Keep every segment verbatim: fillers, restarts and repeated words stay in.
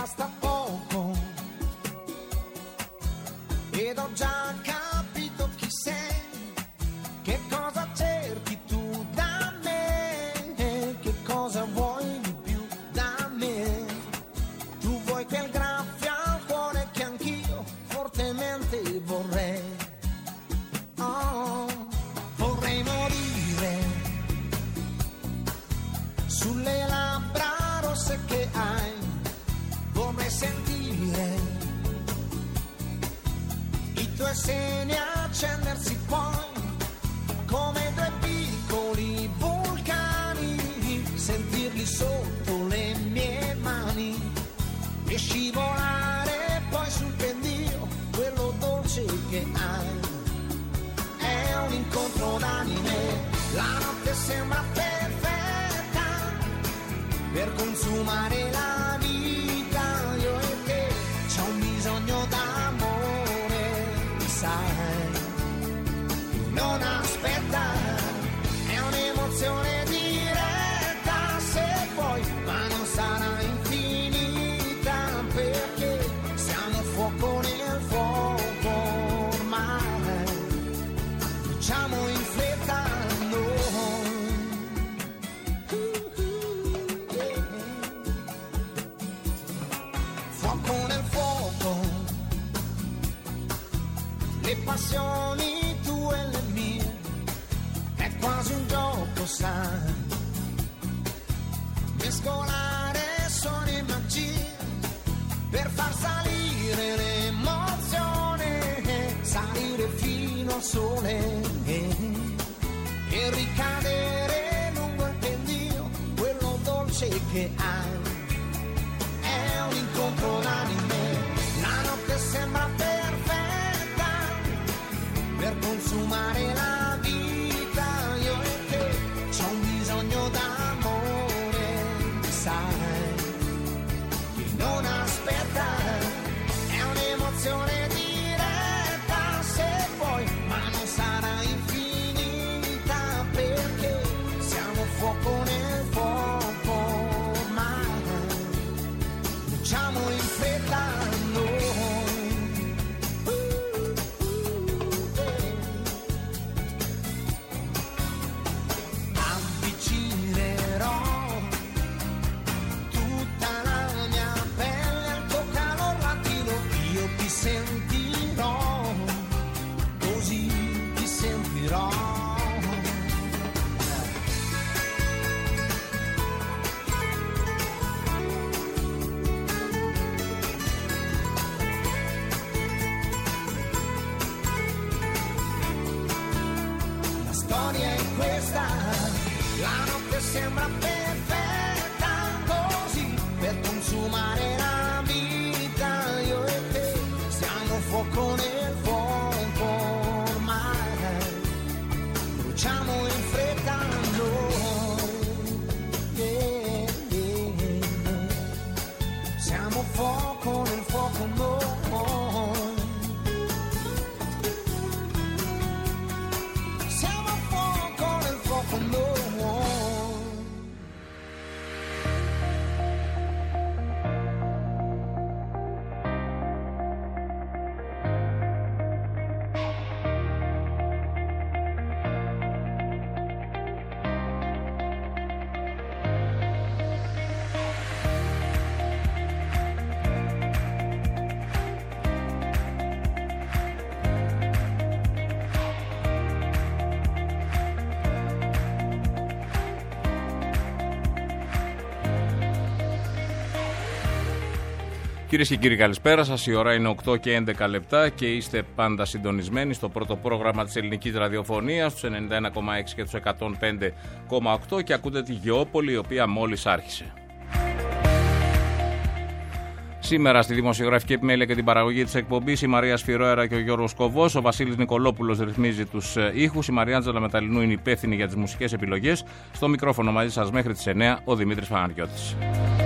basta poco ed ho già capito chi sei, che cosa cerchi tu da me, che cosa vuoi di più da me. Tu vuoi quel graffio al cuore che anch'io fortemente vorrei. Oh, vorrei morire sulle labbra rosse che hai, vorrei sentire i tuoi seni accendersi poi come due piccoli vulcani, sentirli sotto le mie mani e scivolare poi sul pendio, quello dolce che hai. È un incontro d'anime, la notte sembra perfetta per consumare la vita, io e te, c'è un bisogno d'amore, sai, non aspetta, è un'emozione diretta, se vuoi, ma non sarà infinita, perché siamo fuoco nel fuoco ormai, facciamo in fretta noi. Fuoco nel fuoco, le passioni tue e le mie, è quasi un gioco, sai, mescolare suoni e magie per far salire l'emozione, salire fino al sole e ricadere lungo il pendio, quello dolce che hai. È un incontro d'anime, la notte sembra perfetta per consumare la vita, io e te, c'è un bisogno d'amore, sai, che non aspetta, è un'emozione diretta, se vuoi, ma non sarà infinita, perché siamo fuoco nel fuoco ormai, facciamo in fretta noi. Avvicinerò tutta la mia pelle al tuo calor latino, io ti sentirò, così ti sentirò. La storia è questa, la notte sembra perfetta, così per consumare la vita, io e te, siamo fuoco nel fuoco ormai, bruciamo in fretta noi, yeah, yeah, yeah. Siamo fuoco nel fuoco noi. Siamo fuoco nel fuoco noi. Κυρίες και κύριοι, καλησπέρα σας. Η ώρα είναι οκτώ και έντεκα λεπτά και είστε πάντα συντονισμένοι στο πρώτο πρόγραμμα της ελληνικής ραδιοφωνίας, στους ενενήντα ένα κόμμα έξι και τους εκατόν πέντε κόμμα οκτώ, και ακούτε τη Γεώπολη, η οποία μόλις άρχισε. Σήμερα στη δημοσιογραφική επιμέλεια και την παραγωγή της εκπομπής η Μαρία Σφυρόερα και ο Γιώργος Κοβός, ο Βασίλης Νικολόπουλος ρυθμίζει τους ήχους, η Μαριάντζελα Μεταλλινού είναι υπεύθυνη για τις μουσικές επιλογές. Στο μικρόφωνο μαζί σας μέχρι τις εννιά ο Δημήτρης Παναγιώτης.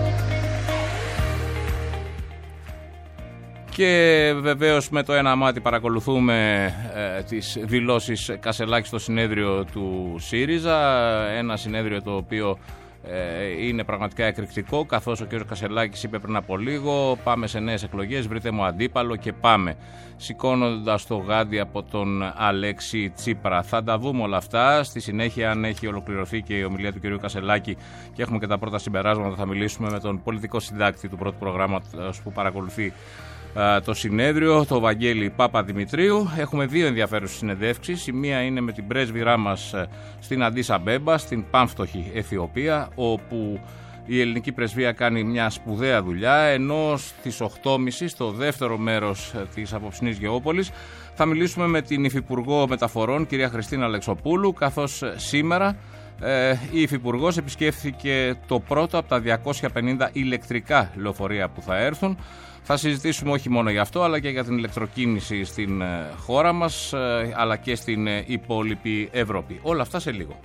Και βεβαίως με το ένα μάτι παρακολουθούμε ε, τις δηλώσεις Κασελάκη στο συνέδριο του ΣΥΡΙΖΑ, ένα συνέδριο το οποίο είναι πραγματικά εκρηκτικό, καθώς ο κ. Κασελάκης είπε πριν από λίγο πάμε σε νέες εκλογές, βρείτε μου αντίπαλο και πάμε, σηκώνοντας το γάντι από τον Αλέξη Τσίπρα. Θα τα δούμε όλα αυτά στη συνέχεια. Αν έχει ολοκληρωθεί και η ομιλία του κ. Κασελάκη και έχουμε και τα πρώτα συμπεράσματα, θα μιλήσουμε με τον πολιτικό συντάκτη του πρώτου προγράμματος που παρακολουθεί το συνέδριο, το Βαγγέλη Παπαδημητρίου. Έχουμε δύο ενδιαφέρουσες συνεντεύξεις. Η μία είναι με την πρέσβυρά μας στην Αντίς Αμπέμπα, στην πανφτωχή Αιθιοπία, όπου η ελληνική πρεσβεία κάνει μια σπουδαία δουλειά, ενώ στις οκτώ και μισή στο δεύτερο μέρος της απόψινής Γεώπολης θα μιλήσουμε με την Υφυπουργό Μεταφορών, κυρία Χριστίνα Αλεξοπούλου, καθώς σήμερα ε, η Υφυπουργός επισκέφθηκε το πρώτο από τα διακόσια πενήντα ηλεκτρικά λεωφορεία που θα έρθουν. Θα συζητήσουμε όχι μόνο για αυτό, αλλά και για την ηλεκτροκίνηση στην χώρα μας, αλλά και στην υπόλοιπη Ευρώπη. Όλα αυτά σε λίγο.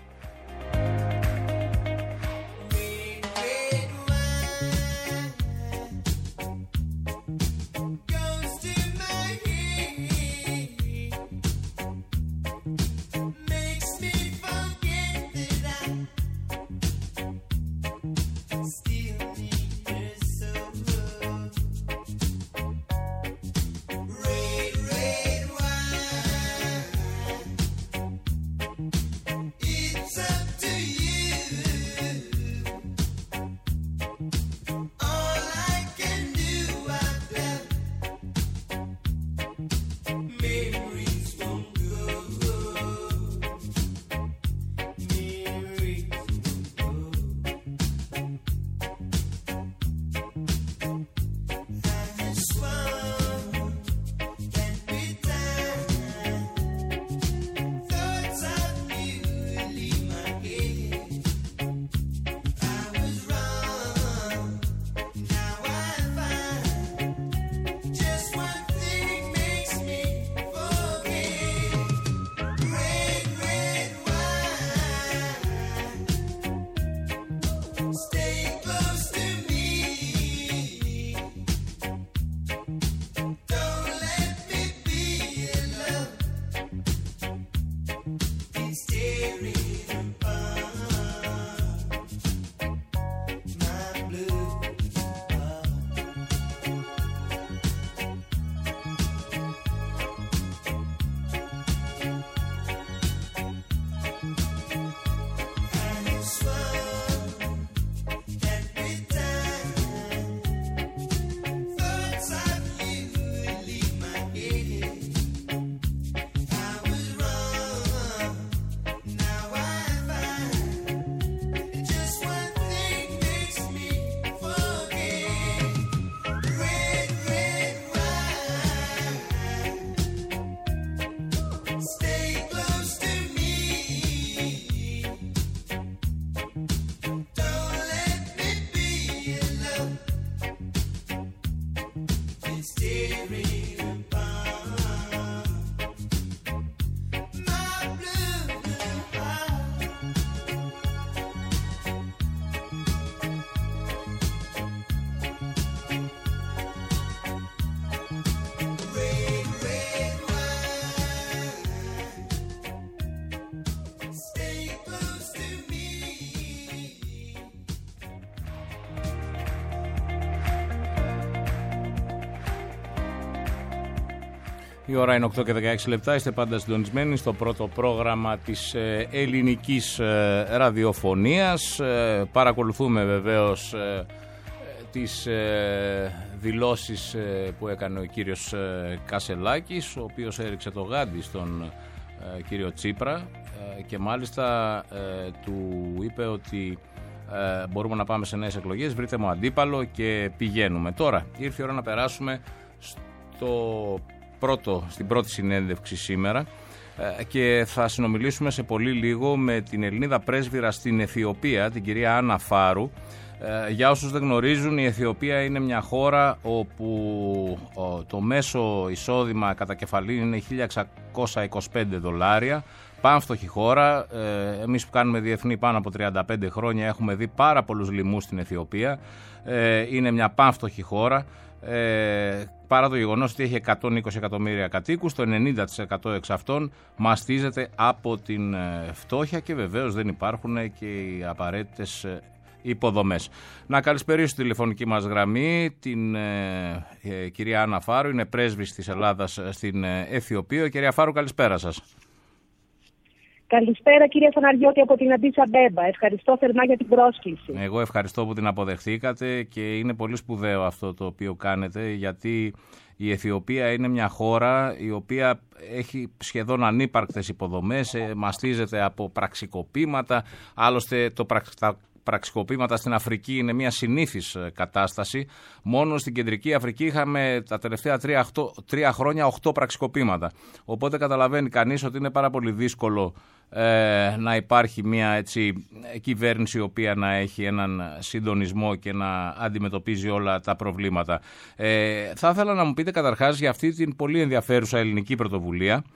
Η ώρα είναι οκτώ και δεκαέξι λεπτά, είστε πάντα συντονισμένοι στο πρώτο πρόγραμμα της ε, ελληνικής ε, ραδιοφωνίας. Ε, παρακολουθούμε βεβαίως ε, τις ε, δηλώσεις ε, που έκανε ο κύριος ε, Κασελάκης, ο οποίος έριξε το γάντι στον ε, κύριο Τσίπρα ε, και μάλιστα ε, του είπε ότι ε, μπορούμε να πάμε σε νέες εκλογές, βρείτε μου αντίπαλο και πηγαίνουμε. Τώρα ήρθε η ώρα να περάσουμε στο πρώτο, στην πρώτη συνέντευξη σήμερα και θα συνομιλήσουμε σε πολύ λίγο με την Ελληνίδα πρέσβυρα στην Αιθιοπία, την κυρία Άννα Φάρου. Για όσους δεν γνωρίζουν, η Αιθιοπία είναι μια χώρα όπου το μέσο εισόδημα κατά κεφαλή είναι χίλια εξακόσια είκοσι πέντε δολάρια. Πανφτωχή χώρα. Εμείς που κάνουμε διεθνή πάνω από τριάντα πέντε χρόνια έχουμε δει πάρα πολλούς λοιμούς στην Αιθιοπία. Είναι μια πανφτωχή χώρα. Ε, παρά το γεγονός ότι έχει εκατόν είκοσι εκατομμύρια κατοίκους, το ενενήντα τοις εκατό εξ αυτών μαστίζεται από την φτώχεια και βεβαίως δεν υπάρχουν και οι απαραίτητες υποδομές. Να καλησπερίσω στη τηλεφωνική μας γραμμή την ε, ε, κυρία Άννα Φάρου, είναι πρέσβης της Ελλάδας στην ε, Αιθιοπία. Κυρία Φάρου, καλησπέρα σας. Καλησπέρα κύριε Θαναριώτη από την Αντίσα Μπέμπα. Ευχαριστώ θερμά για την πρόσκληση. Εγώ ευχαριστώ που την αποδεχτήκατε και είναι πολύ σπουδαίο αυτό το οποίο κάνετε, γιατί η Αιθιοπία είναι μια χώρα η οποία έχει σχεδόν ανύπαρκτες υποδομές, μαστίζεται από πραξικοπήματα, άλλωστε το τα πραξικοπήματα στην Αφρική είναι μια συνήθις κατάσταση. Μόνο στην Κεντρική Αφρική είχαμε τα τελευταία τρία, οχτώ, τρία χρόνια οκτώ πραξικοπήματα. Οπότε καταλαβαίνει κανείς ότι είναι πάρα πολύ δύσκολο ε, να υπάρχει μια έτσι, κυβέρνηση η οποία να έχει έναν συντονισμό και να αντιμετωπίζει όλα τα προβλήματα. Ε, θα ήθελα να μου πείτε καταρχάς για αυτή την πολύ ενδιαφέρουσα ελληνική πρωτοβουλία,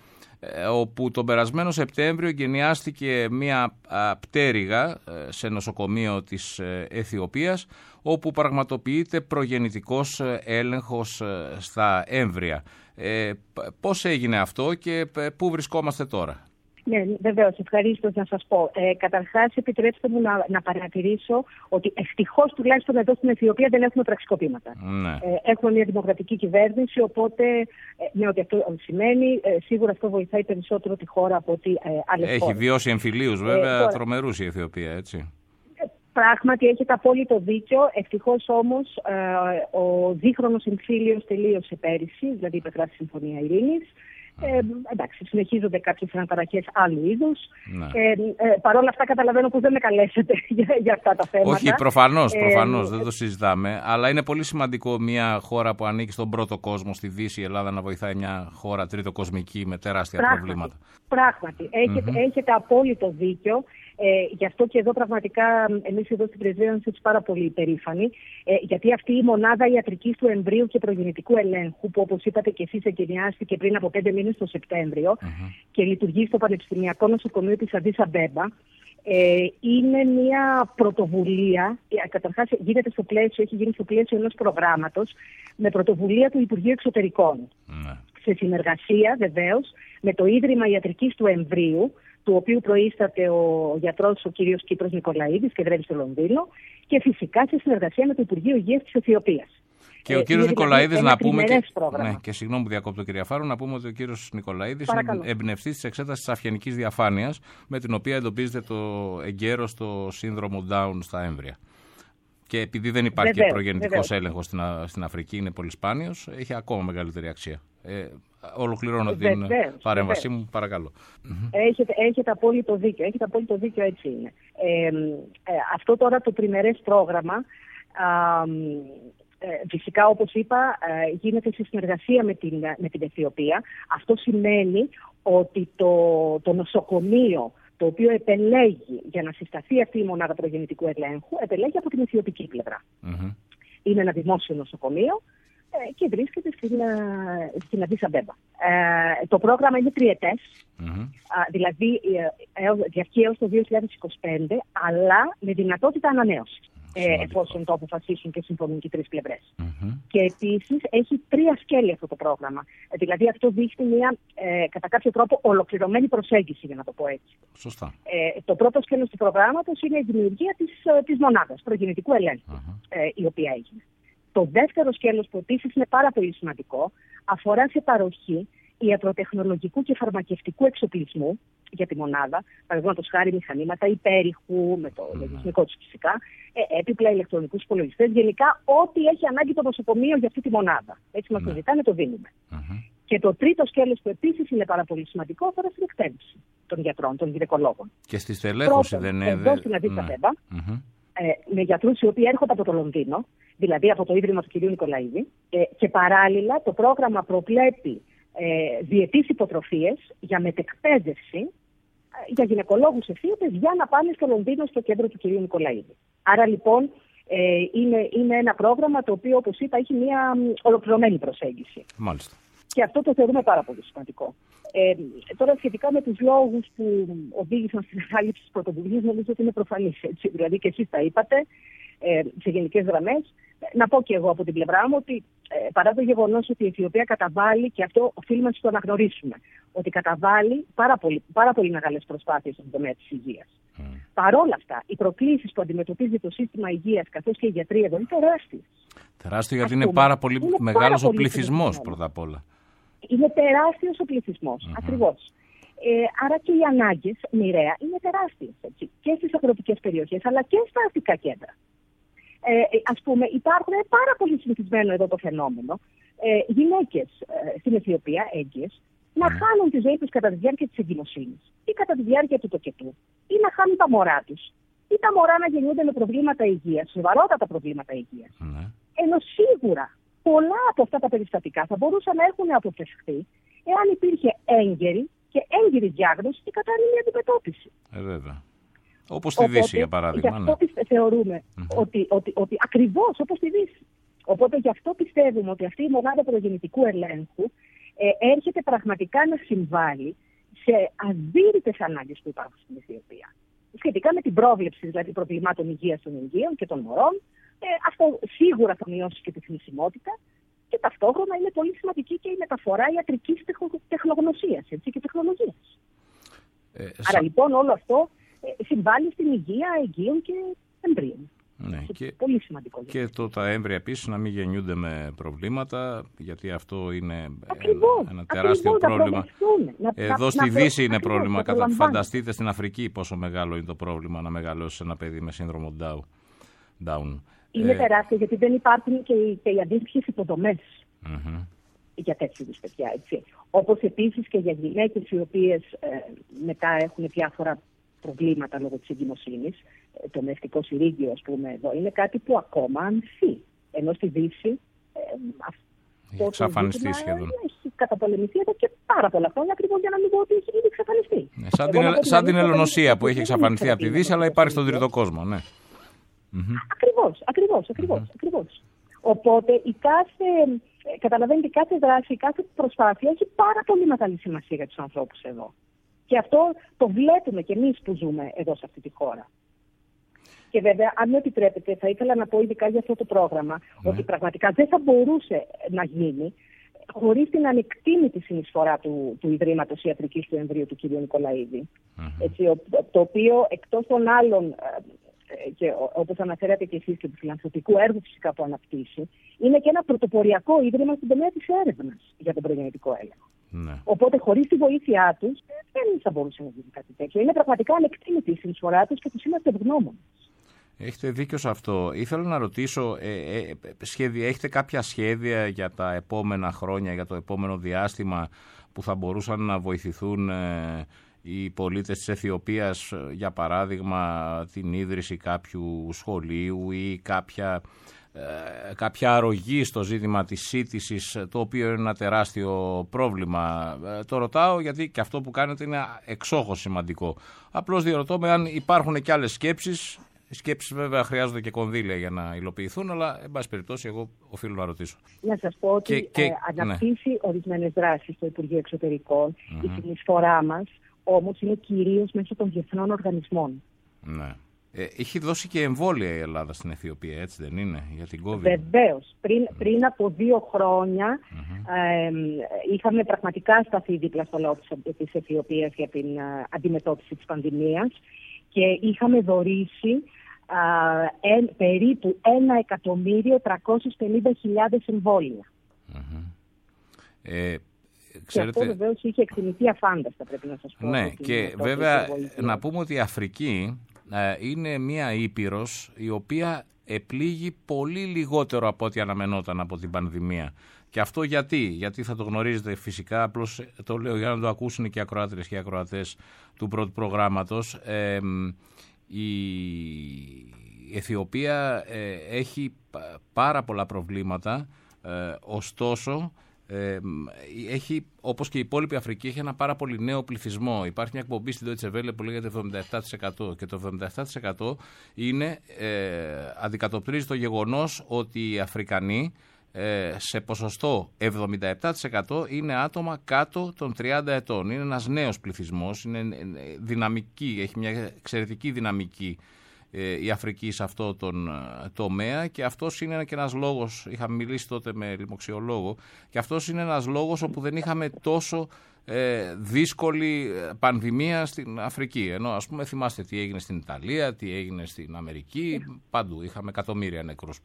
όπου τον περασμένο Σεπτέμβριο εγκαινιάστηκε μια πτέρυγα σε νοσοκομείο της Αιθιοπίας, όπου πραγματοποιείται προγεννητικός έλεγχος στα έμβρια. Ε, πώς έγινε αυτό και πού βρισκόμαστε τώρα? Ναι, βεβαίως, ευχαρίστως να σας πω. Ε, καταρχάς, επιτρέψτε μου να, να παρατηρήσω ότι ευτυχώς τουλάχιστον εδώ στην Αιθιοπία δεν έχουμε πραξικοπήματα. Ναι. Ε, έχουμε μια δημοκρατική κυβέρνηση, οπότε ε, ναι, ότι αυτό σημαίνει, ε, σίγουρα αυτό βοηθάει περισσότερο τη χώρα από ότι ε, άλλες Έχει χώρες. βιώσει εμφυλίους βέβαια ε, τώρα... τρομερούς η Αιθιοπία, έτσι. Ε, πράγματι, έχετε απόλυτο δίκιο. Ευτυχώς όμως ε, ο δίχρονος εμφύλιος τελείωσε πέρυσι, δηλαδή υπεγράφει Συμφωνία Ειρήνης. Ε, εντάξει, συνεχίζονται κάποιες αναταραχές άλλου είδους. Ναι. Ε, ε, Παρ' όλα αυτά, καταλαβαίνω που δεν με καλέσετε για, για αυτά τα θέματα. Όχι, προφανώς, ε, προφανώς, ε, δεν το συζητάμε. Αλλά είναι πολύ σημαντικό μια χώρα που ανήκει στον πρώτο κόσμο, στη Δύση, η Ελλάδα, να βοηθάει μια χώρα τρίτο κοσμική με τεράστια πράγματι, προβλήματα. Πράγματι, έχετε, mm-hmm. έχετε απόλυτο δίκιο. Ε, γι' αυτό και εδώ πραγματικά εμείς εδώ στην Πρεσβεία είμαστε πάρα πολύ υπερήφανοι, ε, γιατί αυτή η μονάδα ιατρικής του εμβρίου και προγεννητικού ελέγχου, που όπως είπατε και εσείς εγκαινιάστηκε πριν από πέντε μήνες το Σεπτέμβριο mm-hmm. και λειτουργεί στο Πανεπιστημιακό Νοσοκομείο της Αντίσα Μπέμπα, ε, είναι μια πρωτοβουλία, ε, καταρχάς γίνεται στο πλαίσιο, έχει γίνει στο πλαίσιο ενός προγράμματος με πρωτοβουλία του Υπουργείου Εξωτερικών, mm-hmm. σε συνεργασία βεβαίως με το Ίδρυμα Ιατρικής του Εμβρίου, του οποίου προείσταται ο γιατρός ο κύριος Κύπρος Νικολαίδης και εδρεύει στο Λονδίνο, και φυσικά σε συνεργασία με το Υπουργείο Υγείας της Αιθιοπίας. Και ο κύριος ε, Νικολαίδης, δηλαδή να πούμε. Και, ναι, και συγγνώμη που διακόπτω, κυρία Φάρου, να πούμε ότι ο κύριος Νικολαίδης Παρακαλώ. είναι εμπνευστής της εξέτασης της αυγενικής διαφάνειας, με την οποία εντοπίζεται το εγκαίρος το σύνδρομο Down στα έμβρια. Και επειδή δεν υπάρχει βεβαίως, προγεννητικός έλεγχος στην, στην Αφρική, είναι πολύ σπάνιος, έχει ακόμα μεγαλύτερη αξία. Ε, ολοκληρώνω την βεβαίως, παρέμβασή βεβαίως. μου, παρακαλώ. Έχετε, έχετε απόλυτο δίκιο, έχετε απόλυτο δίκιο, έτσι είναι. Ε, ε, αυτό τώρα το τριμερές πρόγραμμα, α, ε, φυσικά όπως είπα, ε, γίνεται σε συνεργασία με την, με την Αιθιοπία. Αυτό σημαίνει ότι το, το νοσοκομείο το οποίο επελέγει για να συσταθεί αυτή η μονάδα προγεννητικού ελέγχου, επελέγει από την αιθιοπική πλευρά. Mm-hmm. Είναι ένα δημόσιο νοσοκομείο ε, και βρίσκεται στην, ε, στην Αντίσα Μπέμπα. Ε, το πρόγραμμα είναι τριετές, mm-hmm. α, δηλαδή ε, διαρκεί έως το δύο χιλιάδες είκοσι πέντε, αλλά με δυνατότητα ανανέωσης. Ε, εφόσον το αποφασίσουν και συμφωνούν και οι τρεις πλευρές. Mm-hmm. Και επίσης έχει τρία σκέλη αυτό το πρόγραμμα. Ε, δηλαδή αυτό δείχνει μια ε, κατά κάποιο τρόπο ολοκληρωμένη προσέγγιση, για να το πω έτσι. Σωστά. Ε, το πρώτο σκέλος του προγράμματος είναι η δημιουργία της, της μονάδας προγεννητικού ελέγχου, mm-hmm. ε, η οποία έγινε. Το δεύτερο σκέλος, που επίσης είναι πάρα πολύ σημαντικό, αφορά σε παροχή ιατροτεχνολογικού και φαρμακευτικού εξοπλισμού για τη μονάδα, παραδείγματος χάρη μηχανήματα υπέρηχου, με το λογισμικό του φυσικά, ε, έπιπλα, ηλεκτρονικούς υπολογιστές, γενικά ό,τι έχει ανάγκη το νοσοκομείο για αυτή τη μονάδα. Έτσι μας το ζητάνε, το δίνουμε. Mm-hmm. Και το τρίτο σκέλος, που επίσης είναι πάρα πολύ σημαντικό, αφορά στην εκπαίδευση των γιατρών, των γυναικολόγων. Και στη στελέχωση δεν είναι. Εδώ στην Αντίσα Μπέμπα, mm-hmm. ε, με γιατρούς οι οποίοι έρχονται από το Λονδίνο, δηλαδή από το Ίδρυμα του κ. Νικολαίδη, ε, και παράλληλα το πρόγραμμα προβλέπει ε, διετής υποτροφίες για μετεκπαίδευση ε, για γυναικολόγους Αιθίωπες για να πάνε στο Λονδίνο, στο κέντρο του κ. Νικολαίδη. Άρα λοιπόν ε, είναι, είναι ένα πρόγραμμα το οποίο, όπως είπα, έχει μια ολοκληρωμένη προσέγγιση. Μάλιστα. Και αυτό το θεωρούμε πάρα πολύ σημαντικό. Ε, τώρα, σχετικά με τους λόγους που οδήγησαν στην ανάληψη της πρωτοβουλίας, νομίζω ότι είναι προφανής. Έτσι. Δηλαδή, και εσείς τα είπατε, Ε, σε γενικές γραμμές, να πω και εγώ από την πλευρά μου ότι ε, παρά το γεγονός ότι η Αιθιοπία καταβάλει, και αυτό οφείλουμε να το αναγνωρίσουμε, ότι καταβάλει πάρα πολύ, πάρα πολύ μεγάλες προσπάθειες στον τομέα της υγείας. Mm. Παρόλα αυτά, οι προκλήσεις που αντιμετωπίζει το σύστημα υγείας καθώς και οι γιατροί εδώ είναι τεράστιες. Τεράστιο γιατί είναι πάρα πολύ μεγάλος ο πληθυσμός πρώτα απ' όλα. Είναι τεράστιος ο πληθυσμός, mm-hmm. ακριβώς. Ε, άρα και οι ανάγκες μοιραία είναι τεράστιες, έτσι, και στις αγροτικές περιοχές αλλά και στα αστικά κέντρα. Ε, ας πούμε, υπάρχουν πάρα πολύ συνηθισμένο εδώ το φαινόμενο ε, γυναίκες ε, στην Αιθιοπία, έγκυες, να mm. χάνουν τη ζωή τους κατά τη διάρκεια της εγκυμοσύνης ή κατά τη διάρκεια του τοκετού, ή να χάνουν τα μωρά τους, ή τα μωρά να γεννιούνται με προβλήματα υγείας, σοβαρότατα προβλήματα υγείας. Mm. Ενώ σίγουρα πολλά από αυτά τα περιστατικά θα μπορούσαν να έχουν αποφευχθεί εάν υπήρχε έγκαιρη και έγκυρη διάγνωση και κατάλληλη αντιμετώπιση. Ε, βέβαια. Όπως στη Δύση, για παράδειγμα. Γι' αυτό ναι. θεωρούμε mm-hmm. ότι, ότι, ότι ακριβώς όπως στη Δύση. Οπότε γι' αυτό πιστεύουμε ότι αυτή η μονάδα προγεννητικού ελέγχου ε, έρχεται πραγματικά να συμβάλλει σε αδύρυτες ανάγκες που υπάρχουν στην Αιθιοπία. Σχετικά με την πρόβλεψη δηλαδή προβλημάτων υγείας των εγγύων και των μωρών, ε, αυτό σίγουρα θα μειώσει και τη θνησιμότητα και ταυτόχρονα είναι πολύ σημαντική και η μεταφορά ιατρικής τεχνογνωσίας έτσι, και τεχνολογίας. Ε, Άρα σα... λοιπόν όλο αυτό συμβάλλει στην υγεία εγγύων και εμβρίων. Ναι, και, πολύ σημαντικό. Και το, τα έμβρια επίσης να μην γεννιούνται με προβλήματα, γιατί αυτό είναι ακριβώς, ένα τεράστιο ακριβώς, πρόβλημα. Να, Εδώ να, στη να, Δύση είναι ακριβώς, πρόβλημα. Κατα... Φανταστείτε στην Αφρική πόσο μεγάλο είναι το πρόβλημα να μεγαλώσει ένα παιδί με σύνδρομο Down. Είναι ε... τεράστιο, γιατί δεν υπάρχουν και οι, και οι αντίστοιχες υποδομές mm-hmm. για τέτοιου είδους παιδιά. Έτσι. Όπως επίσης και για γυναίκες οι οποίες ε, μετά έχουν διάφορα προβλήματα λόγω της εγκυμοσύνης, το μευτικό συρρήγγιο, ας πούμε, εδώ είναι κάτι που ακόμα ανθεί. Ενώ στη Δύση ε, αυτό εξαφανιστεί σχεδόν. Έχει καταπολεμηθεί εδώ και πάρα πολλά χρόνια, ακριβώς για να μην πω ότι έχει ήδη εξαφανιστεί. Ναι, σαν την, σαν την Ελλονοσία που έχει εξαφανιστεί από τη Δύση, αλλά υπάρχει στον τρίτο κόσμο. Ναι. Ακριβώς, ακριβώς, ακριβώς, mm-hmm. ακριβώς. Οπότε η κάθε, καταλαβαίνετε, η κάθε δράση, η κάθε προσπάθεια έχει πάρα πολύ μεγάλη σημασία για τους ανθρώπους εδώ. Και αυτό το βλέπουμε και εμείς που ζούμε εδώ σε αυτή τη χώρα. Και βέβαια, αν μου επιτρέπετε, θα ήθελα να πω ειδικά για αυτό το πρόγραμμα, ναι. ότι πραγματικά δεν θα μπορούσε να γίνει χωρίς την ανεκτήμητη συνεισφορά του, του Ιδρύματος Ιατρικής του Εμβρίου του κ. Νικολαίδη. Mm-hmm. Έτσι, το οποίο εκτός των άλλων, και όπως αναφέρατε και εσείς και του φιλανθρωπικού έργου φυσικά που αναπτύσσει, είναι και ένα πρωτοποριακό ίδρυμα στην τομέα της έρευνας για τον προγεννητικό έλεγχο. Ναι. Οπότε χωρίς τη βοήθειά τους δεν θα μπορούσε να γίνει κάτι τέτοιο. Είναι πραγματικά ανεκτήμητη η συνεισφορά τους και τους είμαστε ευγνώμονες. Έχετε δίκιο σε αυτό. Ήθελα να ρωτήσω, ε, ε, σχέδια, έχετε κάποια σχέδια για τα επόμενα χρόνια, για το επόμενο διάστημα που θα μπορούσαν να βοηθηθούν ε, οι πολίτες της Αιθιοπίας, για παράδειγμα την ίδρυση κάποιου σχολείου ή κάποια... κάποια αρρωγή στο ζήτημα της σύντησης, το οποίο είναι ένα τεράστιο πρόβλημα. Το ρωτάω γιατί και αυτό που κάνετε είναι εξόχως σημαντικό. Απλώς διαρωτώ με αν υπάρχουν και άλλες σκέψεις. Οι σκέψεις βέβαια χρειάζονται και κονδύλια για να υλοποιηθούν, αλλά εν πάση περιπτώσει εγώ οφείλω να ρωτήσω. Να σας πω ότι και, και, ε, αναπτύσσει ναι. ορισμένες δράσεις στο Υπουργείο Εξωτερικών. Mm-hmm. Η συνεισφορά μας όμως είναι κυρίως μέσω των διεθνών οργανισμών. Ναι. Ε, έχει δώσει και εμβόλια η Ελλάδα στην Αιθιοπία, έτσι δεν είναι, για την COVID? Βεβαίως. Πριν, mm. πριν από δύο χρόνια mm-hmm. ε, είχαμε πραγματικά σταθεί δίπλα στο λαό της Αιθιοπίας για την ε, αντιμετώπιση της πανδημίας και είχαμε δωρήσει ε, ε, περίπου ένα εκατομμύριο τριακόσιες πενήντα χιλιάδες εμβόλια. Mm-hmm. Ε, Ξέρετε... Και αυτό βεβαίως είχε εκτιμηθεί αφάνταστα, πρέπει να σας πω. Ναι, και βέβαια να πούμε ότι η Αφρική είναι μια ήπειρος η οποία επλήγει πολύ λιγότερο από ό,τι αναμενόταν από την πανδημία. Και αυτό γιατί, γιατί θα το γνωρίζετε φυσικά, απλώς το λέω για να το ακούσουν και οι ακροάτρες και οι ακροατές του πρώτου προγράμματος. Ε, η Αιθιοπία ε, έχει πάρα πολλά προβλήματα, ε, ωστόσο... Ε, έχει, όπως και η υπόλοιπη Αφρική, έχει ένα πάρα πολύ νέο πληθυσμό. Υπάρχει μια εκπομπή στην Deutsche Welle που λέγεται εβδομήντα επτά τοις εκατό και το εβδομήντα επτά τοις εκατό είναι, ε, αντικατοπτρίζει το γεγονός ότι οι Αφρικανοί ε, σε ποσοστό εβδομήντα επτά τοις εκατό είναι άτομα κάτω των τριάντα ετών. Είναι ένας νέος πληθυσμός, είναι δυναμική, έχει μια εξαιρετική δυναμική ε, η Αφρική σε αυτό τον ε, τομέα, και αυτός είναι και ένας λόγος, είχαμε μιλήσει τότε με λοιμοξιολόγο, και αυτός είναι ένας λόγος όπου δεν είχαμε τόσο ε, δύσκολη πανδημία στην Αφρική. Ενώ ας πούμε θυμάστε τι έγινε στην Ιταλία, τι έγινε στην Αμερική, παντού είχαμε εκατομμύρια νεκρούς.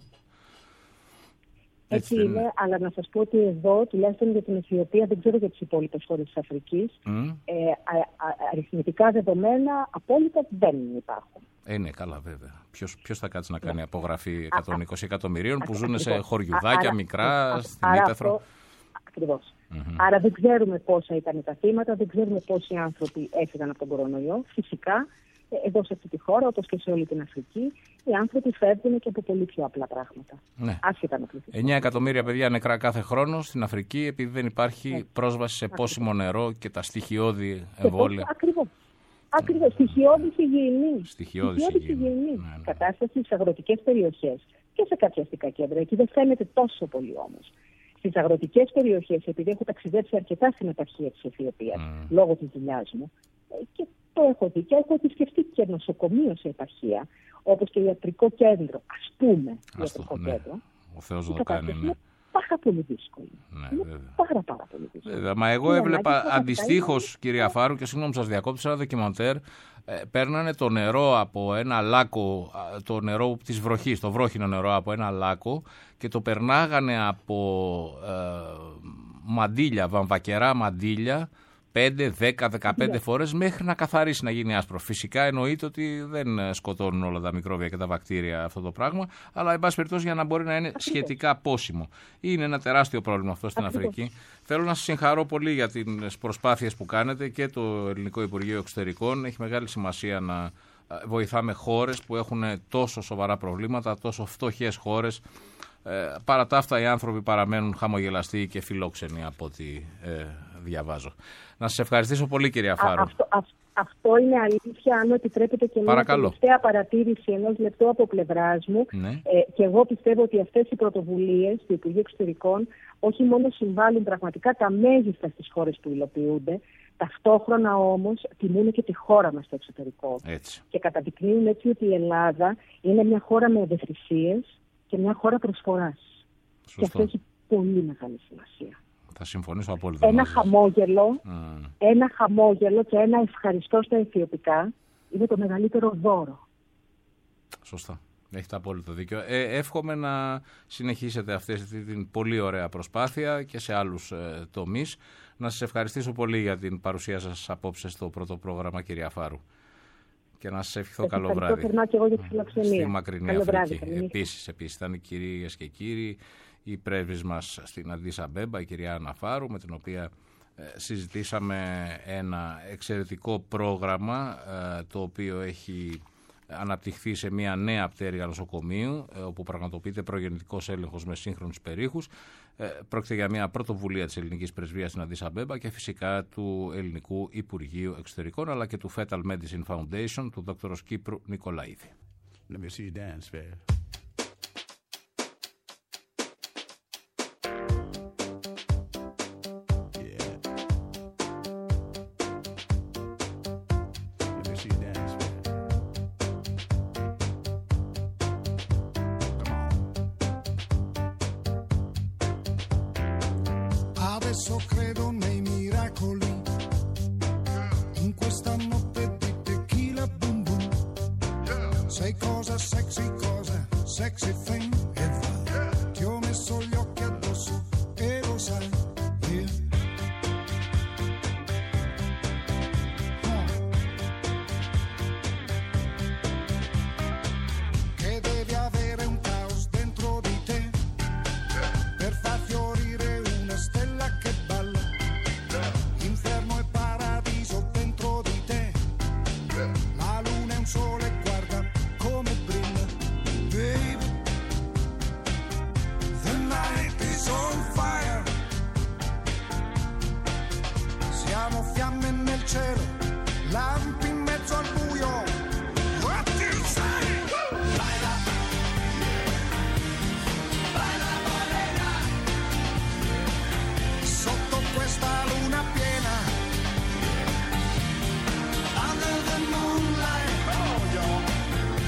Έτσι είναι, είναι, αλλά να σας πω ότι εδώ, τουλάχιστον για την Αιθιοπία, δεν ξέρω για τις υπόλοιπες χώρες της Αφρικής, mm. ε, α, α, αριθμητικά δεδομένα απόλυτα δεν υπάρχουν. Ε, ναι, καλά βέβαια. Ποιος, ποιος θα κάτσει να κάνει απογραφή εκατόν είκοσι εκατομμυρίων που ζουν σε χωριουδάκια μικρά, στην Ήτεθρο. Ακριβώς. Mm-hmm. Άρα δεν ξέρουμε πόσα ήταν τα θύματα, δεν ξέρουμε πόσοι άνθρωποι έφυγαν από τον κορονοϊό. Φυσικά, εδώ σε αυτή τη χώρα, όπως και σε όλη την Αφρική, οι άνθρωποι φεύγουν και από πολύ πιο απλά πράγματα. Ναι. Άσχετα με πληθυσμό. εννιά εκατομμύρια παιδιά νεκρά κάθε χρόνο στην Αφρική, επειδή δεν υπάρχει ναι. πρόσβαση σε πόσιμο νερό και τα στοιχειώδη εμβόλια. Ακριβώς. Ακριβώς. Στοιχειώδης υγιεινή. Στοιχειώδης υγιεινή. Ναι, ναι. Κατάσταση στις αγροτικές περιοχές και σε κάποια αστικά κέντρα. Εκεί δεν φαίνεται τόσο πολύ όμως. Στις αγροτικές περιοχές, επειδή έχω ταξιδέψει αρκετά στην επαρχία της Αιθιοπίας, mm. λόγω της δουλειάς μου, και το έχω δει και έχω επισκεφτεί και νοσοκομείο σε επαρχία, όπως και ιατρικό κέντρο, ας πούμε, ιατρικό ναι. κέντρο. Ο Θεός το κάνει, ναι. Πάρα πολύ δύσκολο. Ναι, είναι πάρα, πάρα πολύ δύσκολο. Βέβαια, μα εγώ είναι έβλεπα αντιστοίχως, κυρία Φάρου, και συγγνώμη σας διακόπτω, σε ένα ντοκιμαντέρ, ε, παίρνανε το νερό από ένα λάκκο, το νερό της βροχής, το βρόχινο νερό από ένα λάκκο, και το περνάγανε από ε, μαντίλια, βαμβακερά μαντίλια, πέντε, δέκα, δεκαπέντε φορές μέχρι να καθαρίσει, να γίνει άσπρο. Φυσικά εννοείται ότι δεν σκοτώνουν όλα τα μικρόβια και τα βακτήρια αυτό το πράγμα, αλλά εν πάση περιπτώσει για να μπορεί να είναι σχετικά πόσιμο. Είναι ένα τεράστιο πρόβλημα αυτό στην Αφρική. Θέλω να σας συγχαρώ πολύ για τις προσπάθειες που κάνετε, και το Ελληνικό Υπουργείο Εξωτερικών. Έχει μεγάλη σημασία να βοηθάμε χώρες που έχουν τόσο σοβαρά προβλήματα, τόσο φτωχές χώρες. Ε, παρά τα αυτά οι άνθρωποι παραμένουν χαμογελαστοί και φιλόξενοι από ό,τι ε, διαβάζω. Να σας ευχαριστήσω πολύ, κυρία Φάρου. Α, αυτό, α, αυτό είναι αλήθεια, αν επιτρέπετε, και μια τελευταία παρατήρηση ενός λεπτού από πλευράς μου. Ναι. Ε, και εγώ πιστεύω ότι αυτές οι πρωτοβουλίες του Υπουργείου Εξωτερικών όχι μόνο συμβάλλουν πραγματικά τα μέγιστα στις χώρες που υλοποιούνται, ταυτόχρονα όμως τιμούν και τη χώρα μας στο εξωτερικό. Έτσι. Και καταδεικνύουν έτσι ότι η Ελλάδα είναι μια χώρα με ευαισθησίες και μια χώρα προσφοράς. Σωστό. Και αυτό έχει πολύ μεγάλη σημασία. Θα συμφωνήσω απόλυτα. Ένα χαμόγελο, mm. ένα χαμόγελο και ένα ευχαριστώ στα αιθιοπικά είναι το μεγαλύτερο δώρο. Σωστά. Έχετε απόλυτο δίκιο. Ε, εύχομαι να συνεχίσετε αυτή την πολύ ωραία προσπάθεια και σε άλλους ε, τομείς. Να σας ευχαριστήσω πολύ για την παρουσία σας απόψε στο πρώτο πρόγραμμα, κυρία Φάρου. Και να σας ευχηθώ καλό βράδυ. Περνάω και εγώ για τη φιλοξενία. Στη μακρινή καλό Αφρική. Βράδυ, επίσης, επίσης, ήταν οι κυρίες και κύριοι, η πρέσβης μας στην Αντίς Αμπέμπα, η κυρία Άννα Φάρου, με την οποία ε, συζητήσαμε ένα εξαιρετικό πρόγραμμα, ε, το οποίο έχει αναπτυχθεί σε μια νέα πτέρυγα νοσοκομείου, ε, όπου πραγματοποιείται προγεννητικός έλεγχος με σύγχρονους περίχους. Ε, πρόκειται για μια πρωτοβουλία της Ελληνικής Πρεσβείας στην Αντίς Αμπέμπα και φυσικά του Ελληνικού Υπουργείου Εξωτερικών, αλλά και του Fetal Medicine Foundation, του δόκτωρος Κύπρου Νικολαίδη. Let me see you dance, man. Adesso credo nei miracoli, in questa notte di tequila boom boom. Sei cosa sexy, cosa sexy thing, e vai. Ti ho messo gli occhi addosso e lo sai, yeah. Oh. Che devi avere un caos dentro di te per far fiorire una stella che balla, inferno e paradiso dentro di te, la luna è un sole, guarda come brilla, baby, the night is on fire, siamo fiamme nel cielo, lampi in mezzo al buio, what do you say? Baila, baila morena, sotto questa luna piena, under the moonlight, oh, yeah.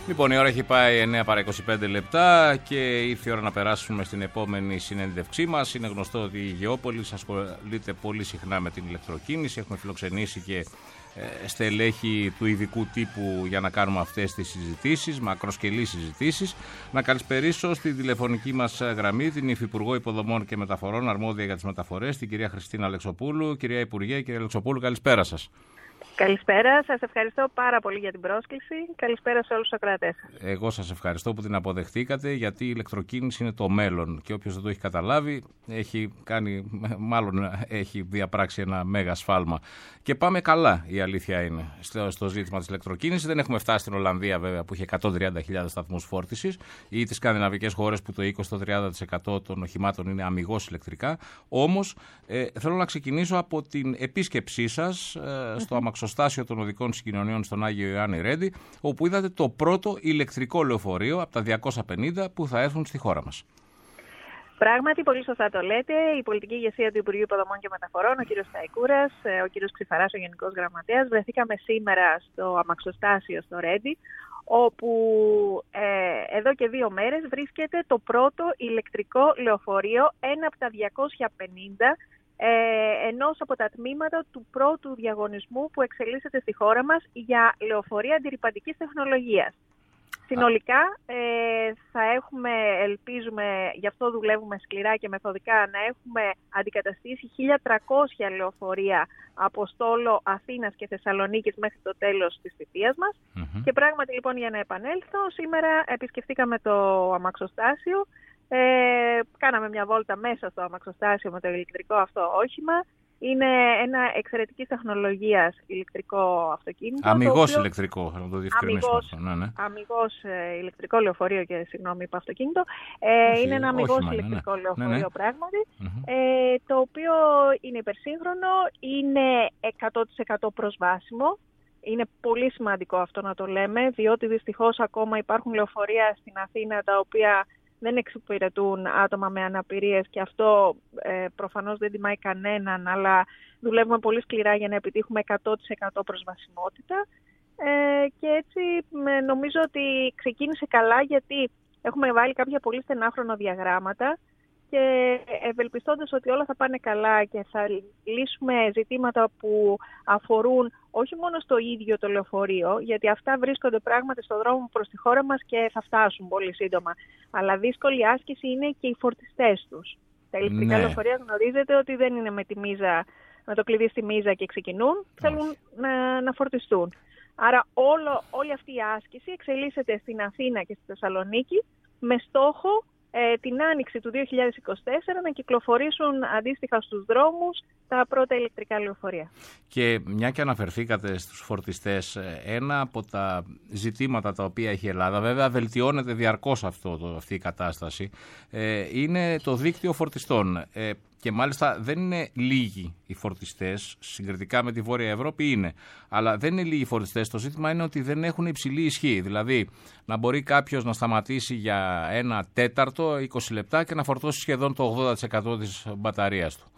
Λοιπόν, η ώρα έχει πάει εννέα παρά είκοσι πέντε λεπτά και ήρθε η ώρα να περάσουμε στην επόμενη συνέντευξή μας. Είναι γνωστό ότι η Γεώπολης ασχολείται πολύ συχνά με την ηλεκτροκίνηση. Έχουμε φιλοξενήσει και στελέχη του ειδικού τύπου για να κάνουμε αυτές τις συζητήσεις, μακροσκελείς συζητήσεις. Να καλησπερίσω στη τηλεφωνική μας γραμμή την Υφυπουργό Υποδομών και Μεταφορών, αρμόδια για τις μεταφορές, την κυρία Χριστίνα Αλεξοπούλου. Κυρία Υπουργέ, κυρία Αλεξοπούλου, καλησπέρα σας. Καλησπέρα, σας ευχαριστώ πάρα πολύ για την πρόσκληση. Καλησπέρα σε όλους τους ακροατές. Εγώ σας ευχαριστώ που την αποδεχτήκατε, γιατί η ηλεκτροκίνηση είναι το μέλλον και όποιος δεν το έχει καταλάβει έχει κάνει, μάλλον έχει διαπράξει ένα μέγα σφάλμα. Και πάμε καλά, η αλήθεια είναι, στο, στο ζήτημα της ηλεκτροκίνησης. Δεν έχουμε φτάσει στην Ολλανδία, βέβαια, που είχε εκατόν τριάντα χιλιάδες σταθμούς φόρτισης, ή τις σκανδιναβικές χώρες που το είκοσι με τριάντα τοις εκατό των οχημάτων είναι αμιγώς ηλεκτρικά. Όμως, ε, θέλω να ξεκινήσω από την επίσκεψή σας ε, στο αμαξοστάσιο των οδικών συγκοινωνιών στον Άγιο Ιωάννη Ρέντι, όπου είδατε το πρώτο ηλεκτρικό λεωφορείο από τα διακόσια πενήντα που θα έρθουν στη χώρα μας. Πράγματι, πολύ σωστά το λέτε. Η πολιτική ηγεσία του Υπουργείου Υποδομών και Μεταφορών, ο κ. Σταϊκούρας, ο κ. Ξυφαράς, ο Γενικός Γραμματέας, βρεθήκαμε σήμερα στο αμαξοστάσιο στο Ρέντι, όπου ε, εδώ και δύο μέρες βρίσκεται το πρώτο ηλεκτρικό λεωφορείο, ένα από τα διακόσια πενήντα, ε, ενός από τα τμήματα του πρώτου διαγωνισμού που εξελίσσεται στη χώρα μας για λεωφορεία αντιρρυπαντικής τεχνολογίας. Συνολικά ε, θα έχουμε, ελπίζουμε, γι' αυτό δουλεύουμε σκληρά και μεθοδικά, να έχουμε αντικαταστήσει χίλια τριακόσια λεωφορεία από στόλο Αθήνας και Θεσσαλονίκης μέχρι το τέλος της θητείας μας. Mm-hmm. Και πράγματι, λοιπόν, για να επανέλθω, σήμερα επισκεφτήκαμε το αμαξοστάσιο, ε, κάναμε μια βόλτα μέσα στο αμαξοστάσιο με το ηλεκτρικό αυτό όχημα. Είναι ένα εξαιρετικής τεχνολογίας ηλεκτρικό αυτοκίνητο. Αμιγώς οποίο... ηλεκτρικό, να το διευκρινίσουμε αυτό. Ναι, ναι. Αμιγώς ε, ηλεκτρικό λεωφορείο και συγγνώμη είπα αυτοκίνητο. Ε, Όχι, είναι ένα αμιγώς ηλεκτρικό ναι, ναι. λεωφορείο ναι, ναι. πράγματι, mm-hmm. ε, το οποίο είναι υπερσύγχρονο, είναι εκατό τοις εκατό προσβάσιμο. Είναι πολύ σημαντικό αυτό να το λέμε, διότι δυστυχώς ακόμα υπάρχουν λεωφορεία στην Αθήνα τα οποία δεν εξυπηρετούν άτομα με αναπηρίες και αυτό ε, προφανώς δεν τιμάει κανέναν, αλλά δουλεύουμε πολύ σκληρά για να επιτύχουμε εκατό τοις εκατό προσβασιμότητα ε, και έτσι με, νομίζω ότι ξεκίνησε καλά, γιατί έχουμε βάλει κάποια πολύ στενά χρονοδιαγράμματα και ευελπιστώντας ότι όλα θα πάνε καλά και θα λύσουμε ζητήματα που αφορούν όχι μόνο στο ίδιο το λεωφορείο, γιατί αυτά βρίσκονται πράγματι στον δρόμο προς τη χώρα μας και θα φτάσουν πολύ σύντομα, αλλά δύσκολη άσκηση είναι και οι φορτιστές τους. Τα ηλεκτρικά ναι. λεωφορεία γνωρίζετε ότι δεν είναι με, τη μίζα, με το κλειδί στη μίζα και ξεκινούν, θέλουν να, να φορτιστούν. Άρα όλο, όλη αυτή η άσκηση εξελίσσεται στην Αθήνα και στη Θεσσαλονίκη με στόχο ε, την άνοιξη του δύο χιλιάδες είκοσι τέσσερα να κυκλοφορήσουν αντίστοιχα στους δρόμους τα πρώτα ηλεκτρικά λεωφορεία. Και μια και αναφερθήκατε στους φορτιστές, ένα από τα ζητήματα τα οποία έχει η Ελλάδα, βέβαια βελτιώνεται διαρκώς αυτό, το, αυτή η κατάσταση, ε, είναι το δίκτυο φορτιστών. Ε, και μάλιστα δεν είναι λίγοι οι φορτιστές, συγκριτικά με τη Βόρεια Ευρώπη είναι, αλλά δεν είναι λίγοι οι φορτιστές. Το ζήτημα είναι ότι δεν έχουν υψηλή ισχύ. Δηλαδή, να μπορεί κάποιος να σταματήσει για ένα τέταρτο, είκοσι λεπτά και να φορτώσει σχεδόν το ογδόντα τοις εκατό της μπαταρίας του.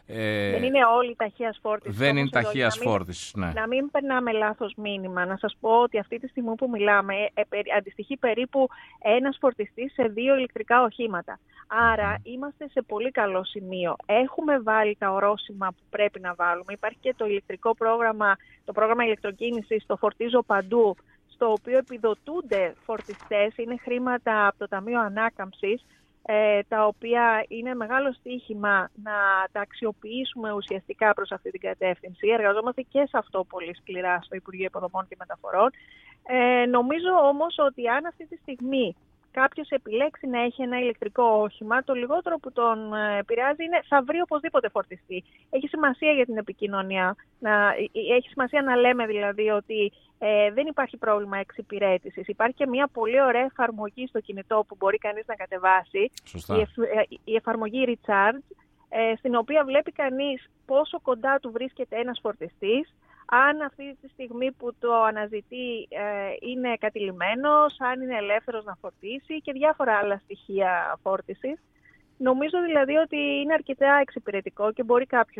Ε, δεν είναι όλη ταχείας φόρτιση. Δεν είναι ταχείας φόρτιση, ναι. Να μην περνάμε λάθος μήνυμα. Να σας πω ότι αυτή τη στιγμή που μιλάμε ε, περι, αντιστοιχεί περίπου ένας φορτιστής σε δύο ηλεκτρικά οχήματα. Άρα mm. είμαστε σε πολύ καλό σημείο. Έχουμε βάλει τα ορόσημα που πρέπει να βάλουμε. Υπάρχει και το ηλεκτρικό πρόγραμμα, το πρόγραμμα ηλεκτροκίνησης, το Φορτίζω Παντού, στο οποίο επιδοτούνται φορτιστές. Είναι χρήματα από το Ταμείο Ανάκαμψης, Ε, τα οποία είναι μεγάλο στοίχημα να τα αξιοποιήσουμε ουσιαστικά προς αυτή την κατεύθυνση. Εργαζόμαστε και σε αυτό πολύ σκληρά στο Υπουργείο Υποδομών και Μεταφορών. Ε, νομίζω όμως ότι αν αυτή τη στιγμή κάποιος επιλέξει να έχει ένα ηλεκτρικό όχημα, το λιγότερο που τον επηρεάζει είναι θα βρει οπωσδήποτε φορτιστή. Έχει σημασία για την επικοινωνία, να, έχει σημασία να λέμε δηλαδή ότι ε, δεν υπάρχει πρόβλημα εξυπηρέτησης. Υπάρχει και μια πολύ ωραία εφαρμογή στο κινητό που μπορεί κανείς να κατεβάσει, η, εφ, η εφαρμογή Recharge, ε, στην οποία βλέπει κανείς πόσο κοντά του βρίσκεται ένας φορτιστής, αν αυτή τη στιγμή που το αναζητεί ε, είναι κατηλημμένος, αν είναι ελεύθερος να φορτίσει και διάφορα άλλα στοιχεία φόρτισης. Νομίζω δηλαδή ότι είναι αρκετά εξυπηρετικό και μπορεί κάποιος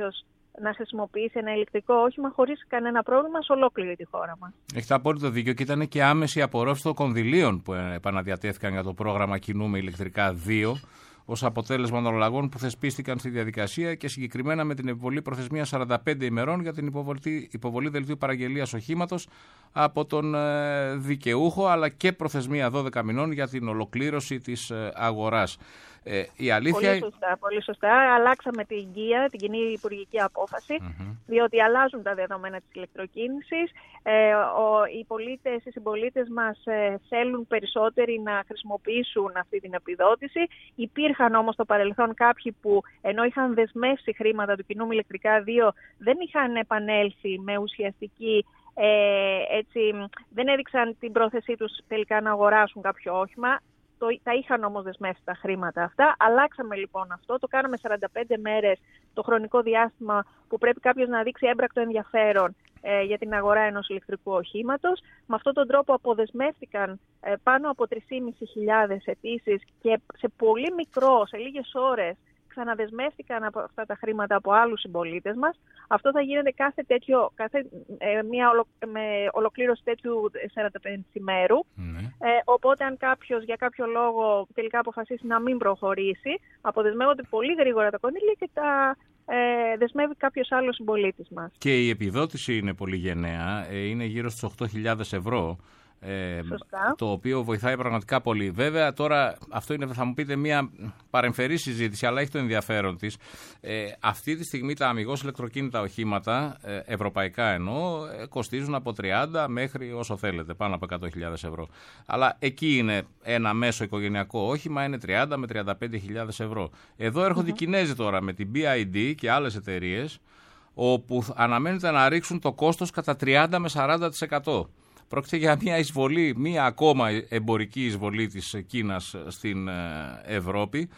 να χρησιμοποιήσει ένα ηλεκτρικό όχημα χωρίς κανένα πρόβλημα σε ολόκληρη τη χώρα μας. Έχετε απόλυτο δίκιο και ήταν και άμεση απορρόφηση των κονδυλίων που επαναδιατέθηκαν για το πρόγραμμα Κινούμε ηλεκτρικά δύο ως αποτέλεσμα των αλλαγών που θεσπίστηκαν στη διαδικασία και συγκεκριμένα με την επιβολή προθεσμία σαράντα πέντε ημερών για την υποβολή, υποβολή δελτίου παραγγελίας οχήματος από τον ε, δικαιούχο, αλλά και προθεσμία δώδεκα μηνών για την ολοκλήρωση της ε, αγοράς. Ε, η αλήθεια... Πολύ σωστά, πολύ σωστά. Αλλάξαμε την ΚΙΑ, την κοινή υπουργική απόφαση, mm-hmm. διότι αλλάζουν τα δεδομένα της ηλεκτροκίνησης. Ε, ο, οι πολίτες, οι συμπολίτες μας ε, θέλουν περισσότεροι να χρησιμοποιήσουν αυτή την επιδότηση. Υπήρχαν όμως στο παρελθόν κάποιοι που, ενώ είχαν δεσμεύσει χρήματα του Κινούμε ηλεκτρικά δύο, δεν είχαν επανέλθει με ουσιαστική... Ε, έτσι, δεν έδειξαν την πρόθεσή τους τελικά να αγοράσουν κάποιο όχημα. Το, τα είχαν όμως δεσμεύσει τα χρήματα αυτά. Αλλάξαμε λοιπόν αυτό, το κάναμε σαράντα πέντε μέρες το χρονικό διάστημα που πρέπει κάποιος να δείξει έμπρακτο ενδιαφέρον ε, για την αγορά ενός ηλεκτρικού οχήματος. Με αυτόν τον τρόπο αποδεσμεύτηκαν ε, πάνω από τρεις χιλιάδες πεντακόσιες αιτήσεις και σε πολύ μικρό, σε λίγες ώρες, ξαναδεσμεύτηκαν από αυτά τα χρήματα από άλλους συμπολίτες μας. Αυτό θα γίνεται κάθε τέτοιο, κάθε, ε, μια ολο, με ολοκλήρωση τέτοιου σαράντα πέντε ημέρου. Mm. Ε, οπότε αν κάποιος για κάποιο λόγο τελικά αποφασίσει να μην προχωρήσει, αποδεσμεύονται πολύ γρήγορα τα κονδύλια και τα ε, δεσμεύει κάποιος άλλος συμπολίτης μας. Και η επιδότηση είναι πολύ γενναία, ε, είναι γύρω στους οκτώ χιλιάδες ευρώ. Ε, το οποίο βοηθάει πραγματικά πολύ. Βέβαια, τώρα αυτό είναι, θα μου πείτε, μια παρεμφερή συζήτηση, αλλά έχει το ενδιαφέρον της. Ε, αυτή τη στιγμή τα αμιγώς ηλεκτροκίνητα οχήματα, ε, ευρωπαϊκά εννοώ, ε, κοστίζουν από τριάντα μέχρι όσο θέλετε, πάνω από εκατό χιλιάδες ευρώ. Αλλά εκεί είναι ένα μέσο οικογενειακό όχημα, είναι τριάντα με τριάντα πέντε χιλιάδες ευρώ. Εδώ έρχονται mm-hmm. οι Κινέζοι τώρα με την μπι άι ντι και άλλες εταιρείες, όπου αναμένεται να ρίξουν το κόστος κατά τριάντα με σαράντα τοις εκατό. Πρόκειται για μια εισβολή, μια ακόμα εμπορική εισβολή της Κίνας στην Ευρώπη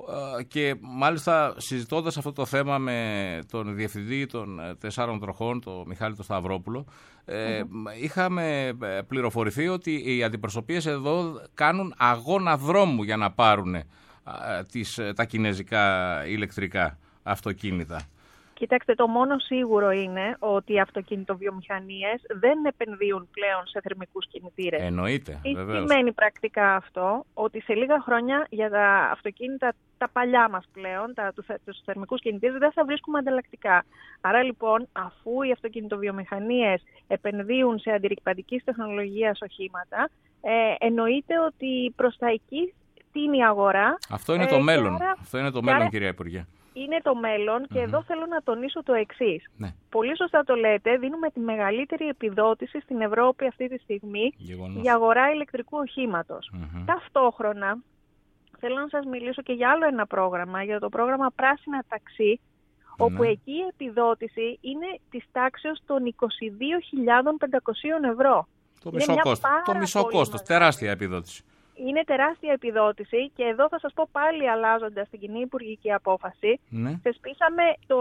και μάλιστα συζητώντας αυτό το θέμα με τον διευθυντή των τεσσάρων τροχών, τον Μιχάλη τον Σταυρόπουλο, mm-hmm. είχαμε πληροφορηθεί ότι οι αντιπροσωπείες εδώ κάνουν αγώνα δρόμου για να πάρουν τις, τα κινέζικα ηλεκτρικά αυτοκίνητα. Κοιτάξτε, το μόνο σίγουρο είναι ότι οι αυτοκινητοβιομηχανίες δεν επενδύουν πλέον σε θερμικούς κινητήρες. Εννοείται, βεβαίως. Τι σημαίνει πρακτικά αυτό? Ότι σε λίγα χρόνια για τα αυτοκίνητα τα παλιά μας πλέον, τα, τους θερμικούς κινητήρες, δεν θα βρίσκουμε ανταλλακτικά. Άρα λοιπόν, αφού οι αυτοκινητοβιομηχανίες επενδύουν σε αντιρρυπαντικής τεχνολογίας οχήματα, ε, εννοείται ότι προς τα εκεί τίνει η αγορά. Αυτό είναι ε, το μέλλον, άρα, αυτό είναι το μέλλον, άρα, κυρία Υπουργέ. Είναι το μέλλον και mm-hmm. εδώ θέλω να τονίσω το εξής. Ναι. Πολύ σωστά το λέτε, δίνουμε τη μεγαλύτερη επιδότηση στην Ευρώπη αυτή τη στιγμή Γεγονός. για αγορά ηλεκτρικού οχήματος. Mm-hmm. Ταυτόχρονα θέλω να σας μιλήσω και για άλλο ένα πρόγραμμα, για το πρόγραμμα Πράσινα Ταξί, mm-hmm. όπου εκεί η επιδότηση είναι της τάξεως των είκοσι δύο χιλιάδες πεντακόσια ευρώ. Το μισό κόστος, το μισό κόστος, τεράστια επιδότηση. Είναι τεράστια επιδότηση και εδώ θα σας πω πάλι, αλλάζοντας την κοινή υπουργική απόφαση, ναι. θεσπίσαμε το,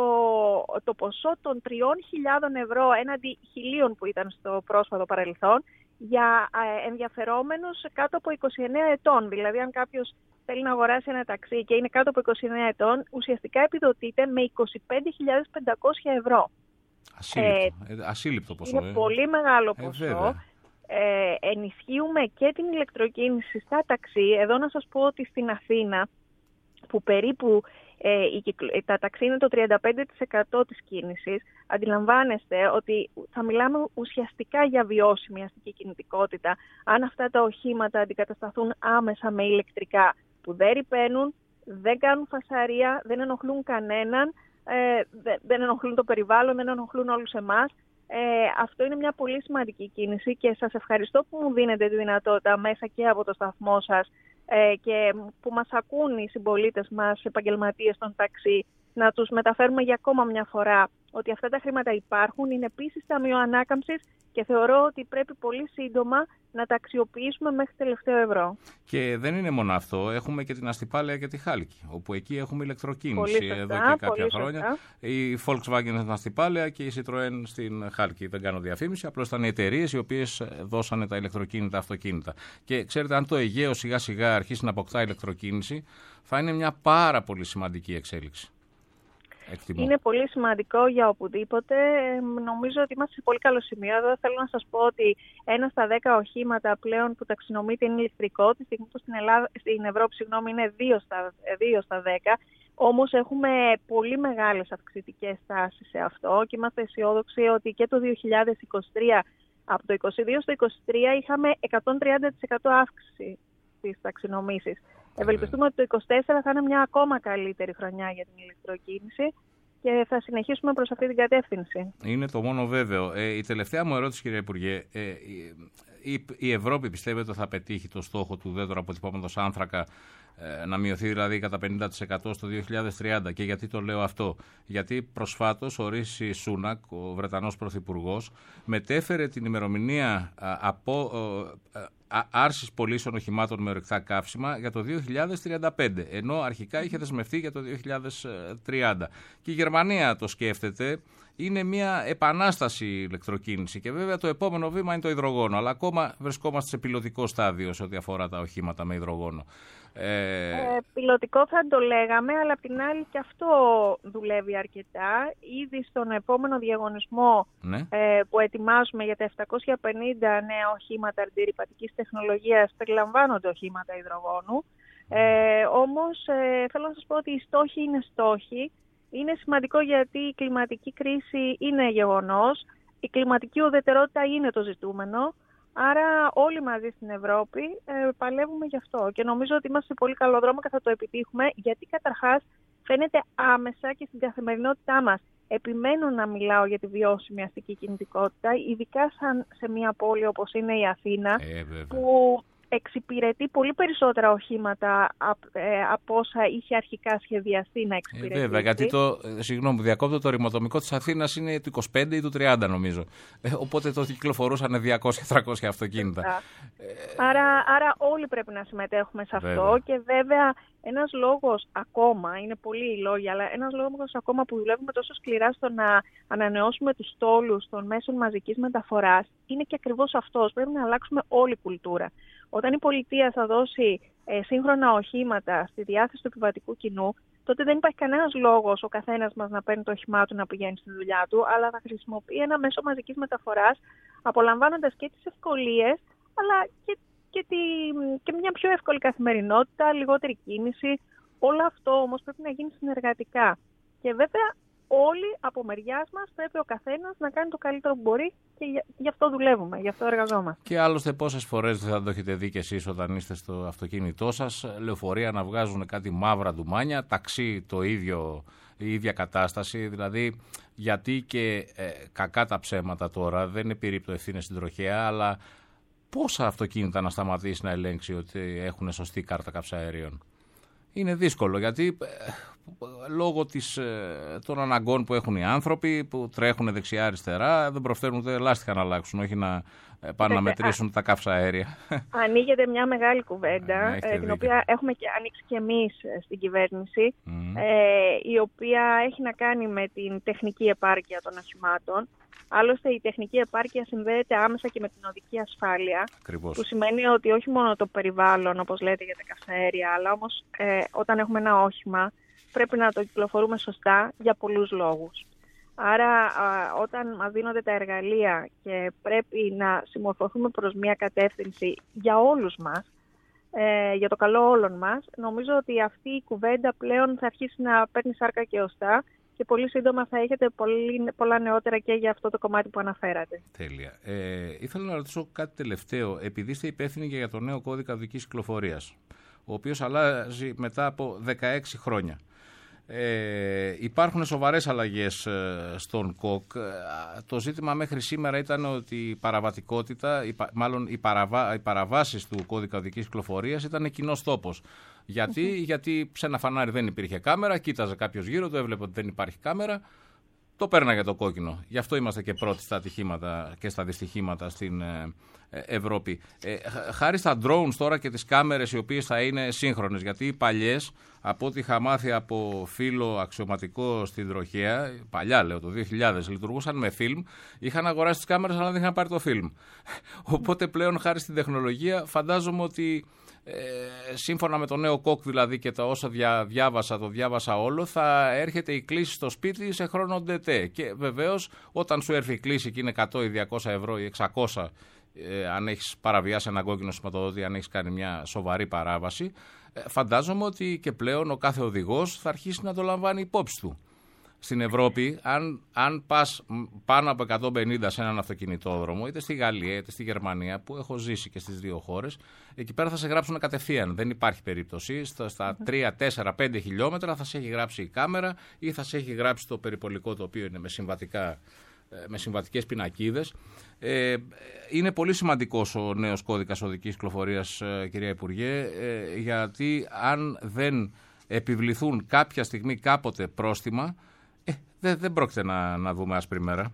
το ποσό των τριών χιλιάδων ευρώ έναντι χιλίων που ήταν στο πρόσφατο παρελθόν για ε, ενδιαφερόμενους κάτω από είκοσι εννέα ετών. Δηλαδή αν κάποιος θέλει να αγοράσει ένα ταξί και είναι κάτω από είκοσι εννέα ετών, ουσιαστικά επιδοτείται με είκοσι πέντε χιλιάδες πεντακόσια ευρώ. Ασύλληπτο, ε, ασύλληπτο ποσό. Είναι ε. πολύ μεγάλο ε, ποσό. Βέβαια. Ε, ενισχύουμε και την ηλεκτροκίνηση στα ταξί. Εδώ να σας πω ότι στην Αθήνα, που περίπου ε, η, τα ταξί είναι το τριάντα πέντε τοις εκατό της κίνησης, αντιλαμβάνεστε ότι θα μιλάμε ουσιαστικά για βιώσιμη αστική κινητικότητα αν αυτά τα οχήματα αντικατασταθούν άμεσα με ηλεκτρικά, που δεν ρυπαίνουν, δεν κάνουν φασαρία, δεν ενοχλούν κανέναν, ε, δεν ενοχλούν το περιβάλλον, δεν ενοχλούν όλους εμάς. Ε, αυτό είναι μια πολύ σημαντική κίνηση και σας ευχαριστώ που μου δίνετε τη δυνατότητα μέσα και από το σταθμό σας ε, και που μας ακούν οι συμπολίτες μας, επαγγελματίες των ταξί, να τους μεταφέρουμε για ακόμα μια φορά ότι αυτά τα χρήματα υπάρχουν, είναι επίσης ταμείο ανάκαμψης και θεωρώ ότι πρέπει πολύ σύντομα να τα αξιοποιήσουμε μέχρι τελευταίο ευρώ. Και δεν είναι μόνο αυτό, έχουμε και την Αστυπάλαια και τη Χάλκη, όπου εκεί έχουμε ηλεκτροκίνηση πολύ σωστά, εδώ και κάποια πολύ χρόνια. Σωστά. Η Volkswagen στην Αστυπάλαια και η Citroën στην Χάλκη. Δεν κάνω διαφήμιση, απλώς ήταν οι εταιρείες οι οποίες δώσανε τα ηλεκτροκίνητα αυτοκίνητα. Και ξέρετε, αν το Αιγαίο σιγά σιγά αρχίσει να αποκτά ηλεκτροκίνηση, θα είναι μια πάρα πολύ σημαντική εξέλιξη. Εκτιμώ. Είναι πολύ σημαντικό για οπουδήποτε. Νομίζω ότι είμαστε σε πολύ καλό σημείο. Εδώ θέλω να σας πω ότι ένα στα δέκα οχήματα πλέον που ταξινομείται είναι ηλεκτρικό. Τη στιγμή που στην, Ελλάδα, στην Ευρώπη συγγνώμη, είναι δύο στα δέκα. Όμως έχουμε πολύ μεγάλες αυξητικές τάσεις σε αυτό και είμαστε αισιόδοξοι ότι και το δύο χιλιάδες είκοσι τρία, από το είκοσι δύο στο είκοσι τρία είχαμε εκατόν τριάντα τοις εκατό αύξηση στις ταξινομήσεις. Ευελπιστούμε ότι το είκοσι τέσσερα θα είναι μια ακόμα καλύτερη χρονιά για την ηλεκτροκίνηση και θα συνεχίσουμε προς αυτή την κατεύθυνση. Είναι το μόνο βέβαιο. Ε, η τελευταία μου ερώτηση, κύριε Υπουργέ, ε, η, η Ευρώπη πιστεύετε θα πετύχει το στόχο του ουδέτερου αποτυπώματος άνθρακα, ε, να μειωθεί δηλαδή κατά πενήντα τοις εκατό στο δύο χιλιάδες τριάντα? Και γιατί το λέω αυτό? Γιατί προσφάτως ο Ρίση Σούνακ, ο Βρετανός Πρωθυπουργός, μετέφερε την ημερομηνία α, από... Α, άρσης πωλήσεων οχημάτων με ορυκτά καύσιμα για το δύο χιλιάδες τριάντα πέντε, ενώ αρχικά είχε δεσμευτεί για το δύο χιλιάδες τριάντα. Και η Γερμανία το σκέφτεται, είναι μια επανάσταση η ηλεκτροκίνηση και βέβαια το επόμενο βήμα είναι το υδρογόνο, αλλά ακόμα βρισκόμαστε σε πιλωτικό στάδιο σε ό,τι αφορά τα οχήματα με υδρογόνο. Ε... Ε, πιλωτικό θα το λέγαμε, αλλά απ' την άλλη και αυτό δουλεύει αρκετά. Ήδη στον επόμενο διαγωνισμό ναι. ε, που ετοιμάζουμε για τα επτακόσια πενήντα νέα οχήματα αντιρρυπατικής τεχνολογίας περιλαμβάνονται οχήματα υδρογόνου. Ε, όμως ε, θέλω να σας πω ότι οι στόχοι είναι στόχοι. Είναι σημαντικό γιατί η κλιματική κρίση είναι γεγονός. Η κλιματική ουδετερότητα είναι το ζητούμενο. Άρα όλοι μαζί στην Ευρώπη ε, παλεύουμε γι' αυτό και νομίζω ότι είμαστε σε πολύ καλό δρόμο και θα το επιτύχουμε, γιατί καταρχάς φαίνεται άμεσα και στην καθημερινότητά μας. Επιμένω να μιλάω για τη βιώσιμη αστική κινητικότητα, ειδικά σαν σε μια πόλη όπως είναι η Αθήνα, ε, που εξυπηρετεί πολύ περισσότερα οχήματα από όσα είχε αρχικά σχεδιαστεί να εξυπηρετήσει. Ε, βέβαια, γιατί το, συγγνώμη, διακόπτω, το ρηματομικό της Αθήνας είναι του είκοσι πέντε ή του τριάντα νομίζω. Ε, οπότε το κυκλοφορούσαν διακόσια τριακόσια αυτοκίνητα. Ε, άρα, άρα όλοι πρέπει να συμμετέχουμε σε αυτό βέβαια. Και βέβαια ένας λόγος ακόμα, είναι πολλοί οι λόγοι, αλλά ένας λόγος ακόμα που δουλεύουμε τόσο σκληρά στο να ανανεώσουμε τους στόλους των μέσων μαζικής μεταφοράς είναι και ακριβώς αυτός. Πρέπει να αλλάξουμε όλη κουλτούρα. Όταν η πολιτεία θα δώσει ε, σύγχρονα οχήματα στη διάθεση του επιβατικού κοινού, τότε δεν υπάρχει κανένας λόγος ο καθένας μας να παίρνει το όχημά του να πηγαίνει στη δουλειά του, αλλά θα χρησιμοποιεί ένα μέσο μαζικής μεταφοράς, απολαμβάνοντας και τις ευκολίες, αλλά και, και, τη, και μια πιο εύκολη καθημερινότητα, λιγότερη κίνηση. Όλο αυτό όμως πρέπει να γίνει συνεργατικά. Και βέβαια όλοι από μεριάς μας πρέπει ο καθένας να κάνει το καλύτερο που μπορεί και γι' αυτό δουλεύουμε, γι' αυτό εργαζόμαστε. Και άλλωστε πόσες φορές δεν θα το έχετε δει κι εσείς όταν είστε στο αυτοκίνητό σας, λεωφορεία να βγάζουν κάτι μαύρα ντουμάνια, ταξί το ίδιο, η ίδια κατάσταση, δηλαδή γιατί και ε, κακά τα ψέματα τώρα, δεν επιρρύπτω ευθύνες στην τροχέα, αλλά πόσα αυτοκίνητα να σταματήσει να ελέγξει ότι έχουν σωστή κάρτα καυσαέριων? Είναι δύσκολο γιατί ε, λόγω της, ε, των αναγκών που έχουν οι άνθρωποι που τρέχουν δεξιά-αριστερά δεν προφέρουν ούτε λάστιχα να αλλάξουν, όχι να ε, πάνε να μετρήσουν τα καυσαέρια. Ανοίγεται μια μεγάλη κουβέντα, ε, ε, την οποία έχουμε και ανοίξει και εμείς στην κυβέρνηση, mm. ε, η οποία έχει να κάνει με την τεχνική επάρκεια των οχημάτων. Άλλωστε η τεχνική επάρκεια συνδέεται άμεσα και με την οδική ασφάλεια. Ακριβώς. Που σημαίνει ότι όχι μόνο το περιβάλλον, όπως λέτε, για τα καυσαέρια, αλλά όμως ε, όταν έχουμε ένα όχημα πρέπει να το κυκλοφορούμε σωστά για πολλούς λόγους. Άρα α, όταν μας δίνονται τα εργαλεία και πρέπει να συμμορφωθούμε προς μια κατεύθυνση για όλους μας, ε, για το καλό όλων μας, νομίζω ότι αυτή η κουβέντα πλέον θα αρχίσει να παίρνει σάρκα και οστά και πολύ σύντομα θα έχετε πολύ, πολλά νεότερα και για αυτό το κομμάτι που αναφέρατε. Τέλεια. Ε, ήθελα να ρωτήσω κάτι τελευταίο, επειδή είστε υπεύθυνοι και για το νέο κώδικα οδικής κυκλοφορίας, ο οποίος αλλάζει μετά από δεκαέξι χρόνια. Ε, υπάρχουν σοβαρές αλλαγές ε, στον ΚΟΚ. Ε, το ζήτημα μέχρι σήμερα ήταν ότι η παραβατικότητα, η, μάλλον οι, παραβα, οι παραβάσεις του κώδικα οδικής κυκλοφορίας ήταν κοινός τόπος. Γιατί, mm-hmm. γιατί σε ένα φανάρι δεν υπήρχε κάμερα, κοίταζε κάποιος γύρω του, έβλεπε ότι δεν υπάρχει κάμερα, το πέρναγε το κόκκινο. Γι' αυτό είμαστε και πρώτοι στα ατυχήματα και στα δυστυχήματα στην ε, Ευρώπη. Ε, χάρη στα drones τώρα και τις κάμερες οι οποίες θα είναι σύγχρονες, γιατί οι παλιές, από ό,τι είχα μάθει από φίλο αξιωματικό στην τροχέα, παλιά λέω το δύο χιλιάδες, λειτουργούσαν με φιλμ, είχαν αγοράσει τις κάμερες αλλά δεν είχαν πάρει το φιλμ. Οπότε πλέον χάρη στην τεχνολογία φαντάζομαι ότι Ε, σύμφωνα με το νέο κοκ δηλαδή και τα όσα δια, διάβασα, το διάβασα όλο, θα έρχεται η κλήση στο σπίτι σε χρόνο ντετέ. Και βεβαίως όταν σου έρθει η κλήση και είναι εκατό ή διακόσια ευρώ ή εξακόσια, ε, αν έχεις παραβιάσει ένα κόκκινο σηματοδότη, αν έχεις κάνει μια σοβαρή παράβαση, ε, φαντάζομαι ότι και πλέον ο κάθε οδηγός θα αρχίσει να το λαμβάνει υπόψη του. Στην Ευρώπη, αν, αν πας πάνω από εκατόν πενήντα σε έναν αυτοκινητόδρομο, είτε στη Γαλλία είτε στη Γερμανία, που έχω ζήσει και στις δύο χώρες, εκεί πέρα θα σε γράψουν κατευθείαν. Δεν υπάρχει περίπτωση. Στα, στα τρία, τέσσερα, πέντε χιλιόμετρα θα σε έχει γράψει η κάμερα ή θα σε έχει γράψει το περιπολικό, το οποίο είναι με, συμβατικά, με συμβατικές πινακίδες. Ε, είναι πολύ σημαντικός ο νέος κώδικας οδικής κυκλοφορίας, κυρία Υπουργέ, ε, γιατί αν δεν επιβληθούν κάποια στιγμή κάποτε πρόστιμα, Δεν, δεν πρόκειται να, να δούμε άσπρη μέρα.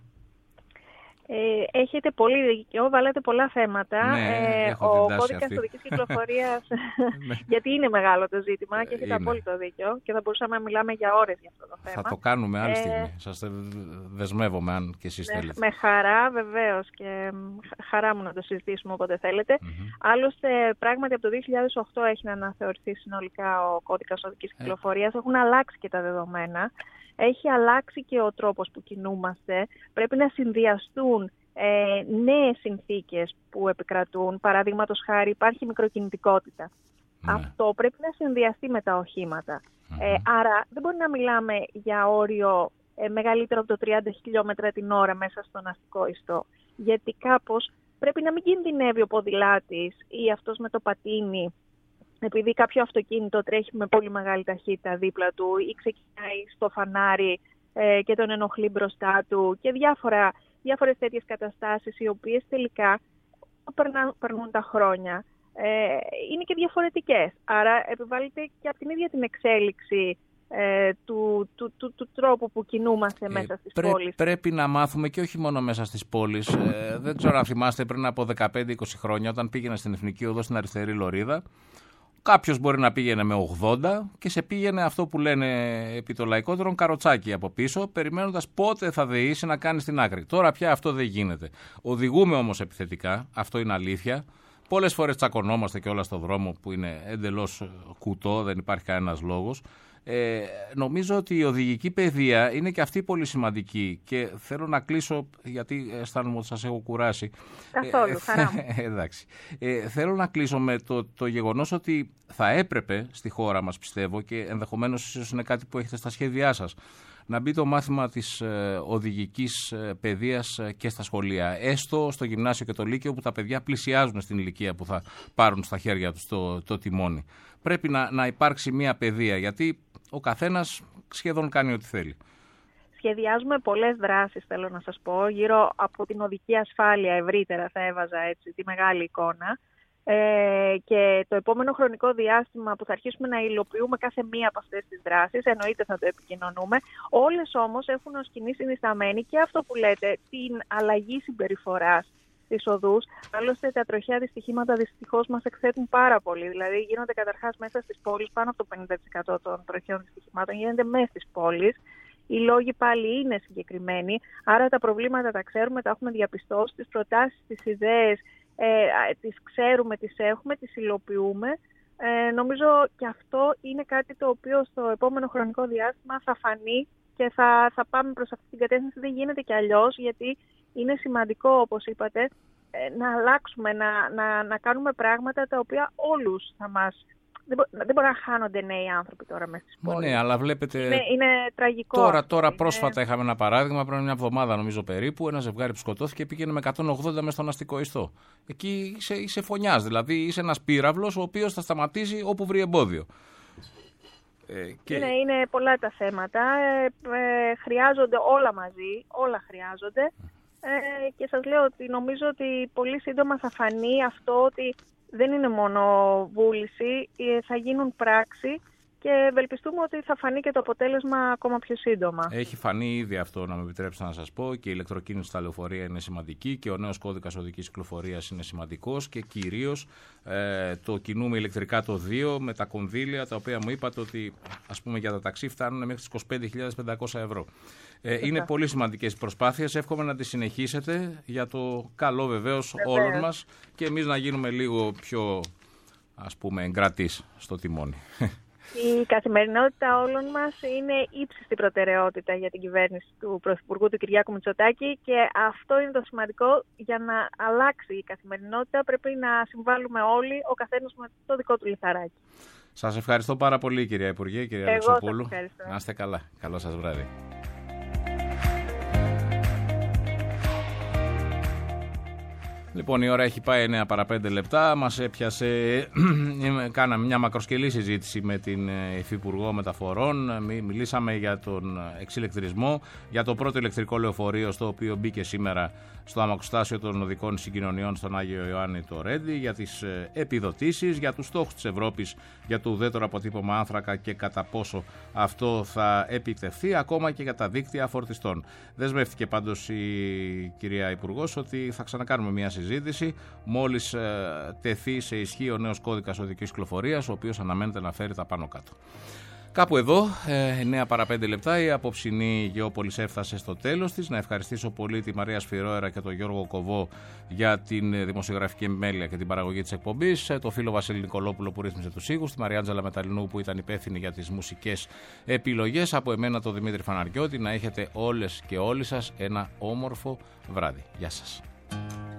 Ε, έχετε πολύ δίκιο, βάλετε πολλά θέματα. Ναι, ε, ο κώδικας οδικής κυκλοφορίας, γιατί είναι μεγάλο το ζήτημα και έχετε απόλυτο δίκιο και θα μπορούσαμε να μιλάμε για ώρες για αυτό το θέμα. Θα το κάνουμε άλλη ε, στιγμή. Σας δεσμεύομαι αν και εσείς με, θέλετε. Με χαρά, βεβαίως, και χαρά μου να το συζητήσουμε όποτε θέλετε. Mm-hmm. Άλλωστε, πράγματι από το δύο χιλιάδες οκτώ έχει να αναθεωρηθεί συνολικά ο κώδικας οδικής κυκλοφορίας. Ε. Έχουν αλλάξει και τα δεδομένα. Έχει αλλάξει και ο τρόπος που κινούμαστε. Πρέπει να συνδυαστούν ε, νέες συνθήκες που επικρατούν. Παραδείγματος χάρη, υπάρχει μικροκινητικότητα. Ναι. Αυτό πρέπει να συνδυαστεί με τα οχήματα. Mm-hmm. Ε, άρα δεν μπορεί να μιλάμε για όριο ε, μεγαλύτερο από το τριάντα χιλιόμετρα την ώρα μέσα στον αστικό ιστό. Γιατί κάπως πρέπει να μην κινδυνεύει ο ποδηλάτης ή αυτός με το πατίνι, επειδή κάποιο αυτοκίνητο τρέχει με πολύ μεγάλη ταχύτητα δίπλα του ή ξεκινάει στο φανάρι ε, και τον ενοχλεί μπροστά του και διάφορα, διάφορες τέτοιες καταστάσεις οι οποίες τελικά περνά, περνούν τα χρόνια ε, είναι και διαφορετικές. Άρα επιβάλλεται και από την ίδια την εξέλιξη ε, του, του, του, του τρόπου που κινούμαστε ε, μέσα στις πρέ, πόλεις. Πρέπει να μάθουμε και όχι μόνο μέσα στις πόλεις. Ε, δεν ξέρω αν θυμάστε πριν από δεκαπέντε είκοσι χρόνια όταν πήγαινα στην Εθνική Οδό στην αριστερή λωρίδα. Κάποιος μπορεί να πήγαινε με ογδόντα και σε πήγαινε αυτό που λένε επί το λαϊκότερον καροτσάκι από πίσω, περιμένοντας πότε θα δεήσει να κάνει στην άκρη. Τώρα πια αυτό δεν γίνεται. Οδηγούμε όμως επιθετικά, αυτό είναι αλήθεια. Πολλές φορές τσακωνόμαστε και όλα στον δρόμο που είναι εντελώς κουτό, δεν υπάρχει κανένας λόγος. Ε, νομίζω ότι η οδηγική παιδεία είναι και αυτή πολύ σημαντική και θέλω να κλείσω γιατί αισθάνομαι ότι σας έχω κουράσει. Καθόλου, χαρά μου. Ε, εντάξει. Ε, θέλω να κλείσω με το, το γεγονός ότι θα έπρεπε στη χώρα μας, πιστεύω, και ενδεχομένως ίσως είναι κάτι που έχετε στα σχέδιά σας, να μπει το μάθημα της ε, οδηγικής ε, παιδείας ε, και στα σχολεία. Έστω στο γυμνάσιο και το λύκειο που τα παιδιά πλησιάζουν στην ηλικία που θα πάρουν στα χέρια τους το, το τιμόνι. Πρέπει να, να υπάρξει μια παιδεία, γιατί ο καθένας σχεδόν κάνει ό,τι θέλει. Σχεδιάζουμε πολλές δράσεις, θέλω να σας πω, γύρω από την οδική ασφάλεια ευρύτερα θα έβαζα έτσι τη μεγάλη εικόνα. Ε, και το επόμενο χρονικό διάστημα που θα αρχίσουμε να υλοποιούμε κάθε μία από αυτές τις δράσεις, εννοείται θα το επικοινωνούμε, όλες όμως έχουν ως κοινή συνισταμένη και αυτό που λέτε, την αλλαγή συμπεριφοράς στις οδούς. Άλλωστε τα τροχαία δυστυχήματα δυστυχώς μας εκθέτουν πάρα πολύ. Δηλαδή γίνονται καταρχάς μέσα στις πόλεις, πάνω από το πενήντα τοις εκατό των τροχαίων δυστυχημάτων γίνεται μέσα στις πόλεις. Οι λόγοι πάλι είναι συγκεκριμένοι, άρα τα προβλήματα τα ξέρουμε, τα έχουμε διαπιστώσει, τις προτάσεις, τις ιδέες, ε, τις ξέρουμε, τις έχουμε, τις υλοποιούμε. Ε, νομίζω και αυτό είναι κάτι το οποίο στο επόμενο χρονικό διάστημα θα φανεί και θα, θα πάμε προς αυτή την κατεύθυνση. Δεν γίνεται κι αλλιώς, γιατί είναι σημαντικό, όπως είπατε, ε, να αλλάξουμε, να, να, να κάνουμε πράγματα τα οποία όλους θα μας... Δεν, μπο, δεν μπορεί να χάνονται νέοι άνθρωποι τώρα μέσα στις πόλεις. Ναι, αλλά βλέπετε. Είναι, είναι τραγικό. Τώρα, τώρα είναι... πρόσφατα είχαμε ένα παράδειγμα, πριν μια εβδομάδα νομίζω περίπου. Ένα ζευγάρι που σκοτώθηκε πήγαινε με εκατόν ογδόντα μέσα στον αστικό ιστό. Εκεί είσαι, είσαι φωνιάς, δηλαδή είσαι ένας πύραυλος ο οποίος θα σταματήσει όπου βρει εμπόδιο. Ε, και... είναι, είναι πολλά τα θέματα. Ε, ε, χρειάζονται όλα μαζί, όλα χρειάζονται. Ε, και σας λέω ότι νομίζω ότι πολύ σύντομα θα φανεί αυτό ότι δεν είναι μόνο βούληση, θα γίνουν πράξη και ευελπιστούμε ότι θα φανεί και το αποτέλεσμα ακόμα πιο σύντομα. Έχει φανεί ήδη αυτό, να με επιτρέψετε να σας πω, και η ηλεκτροκίνηση στα λεωφορεία είναι σημαντική και ο νέος κώδικας οδικής κυκλοφορίας είναι σημαντικός και κυρίως ε, το κινούμε ηλεκτρικά το δύο με τα κονδύλια τα οποία μου είπατε ότι ας πούμε για τα ταξί φτάνουν μέχρι τις είκοσι πέντε χιλιάδες πεντακόσια ευρώ. Ε, είναι πολύ σημαντικές οι προσπάθειες. Εύχομαι να τις συνεχίσετε για το καλό βεβαίως όλων μας και εμείς να γίνουμε λίγο πιο ας πούμε, εγκρατής στο τιμόνι. Η καθημερινότητα όλων μας είναι ύψιστη προτεραιότητα για την κυβέρνηση του Πρωθυπουργού του Κυριάκου Μητσοτάκη και αυτό είναι το σημαντικό. Για να αλλάξει η καθημερινότητα πρέπει να συμβάλλουμε όλοι, ο καθένας με το δικό του λιθαράκι. Σας ευχαριστώ πάρα πολύ, κυρία Υπουργέ, κυρία Αλεξοπούλου. Να είστε καλά. Καλό σας βράδυ. Λοιπόν, η ώρα έχει πάει εννέα παρά πέντε λεπτά. Μας έπιασε, κάναμε μια μακροσκελή συζήτηση με την Υφυπουργό Μεταφορών. Μιλήσαμε για τον εξηλεκτρισμό, για το πρώτο ηλεκτρικό λεωφορείο στο οποίο μπήκε σήμερα στο αμαξοστάσιο των οδικών συγκοινωνιών στον Άγιο Ιωάννη το Ρέντι, για τις επιδοτήσεις, για τους στόχους της Ευρώπης για το ουδέτερο αποτύπωμα άνθρακα και κατά πόσο αυτό θα επιτευχθεί, ακόμα και για τα δίκτυα φορτιστών. Δεσμεύτηκε πάντως η κυρία Υπουργός ότι θα ξανακάνουμε μια συζήτηση μόλις ε, τεθεί σε ισχύ ο νέος κώδικας οδικής κυκλοφορίας, ο οποίος αναμένεται να φέρει τα πάνω κάτω. Κάπου εδώ, εννέα παρά πέντε λεπτά, η απόψινή Γεώπολης έφτασε στο τέλος της. Να ευχαριστήσω πολύ τη Μαρία Σφυρόερα και τον Γιώργο Κοβό για την δημοσιογραφική επιμέλεια και την παραγωγή της εκπομπής, το φίλο Βασίλη Νικολόπουλο που ρύθμισε τους ήχους, τη Μαριάντζελα Μεταλλινού που ήταν υπεύθυνη για τις μουσικές επιλογές, από εμένα τον Δημήτρη Φαναριώτη. Να έχετε όλες και όλοι σας ένα όμορφο βράδυ. Γεια σας.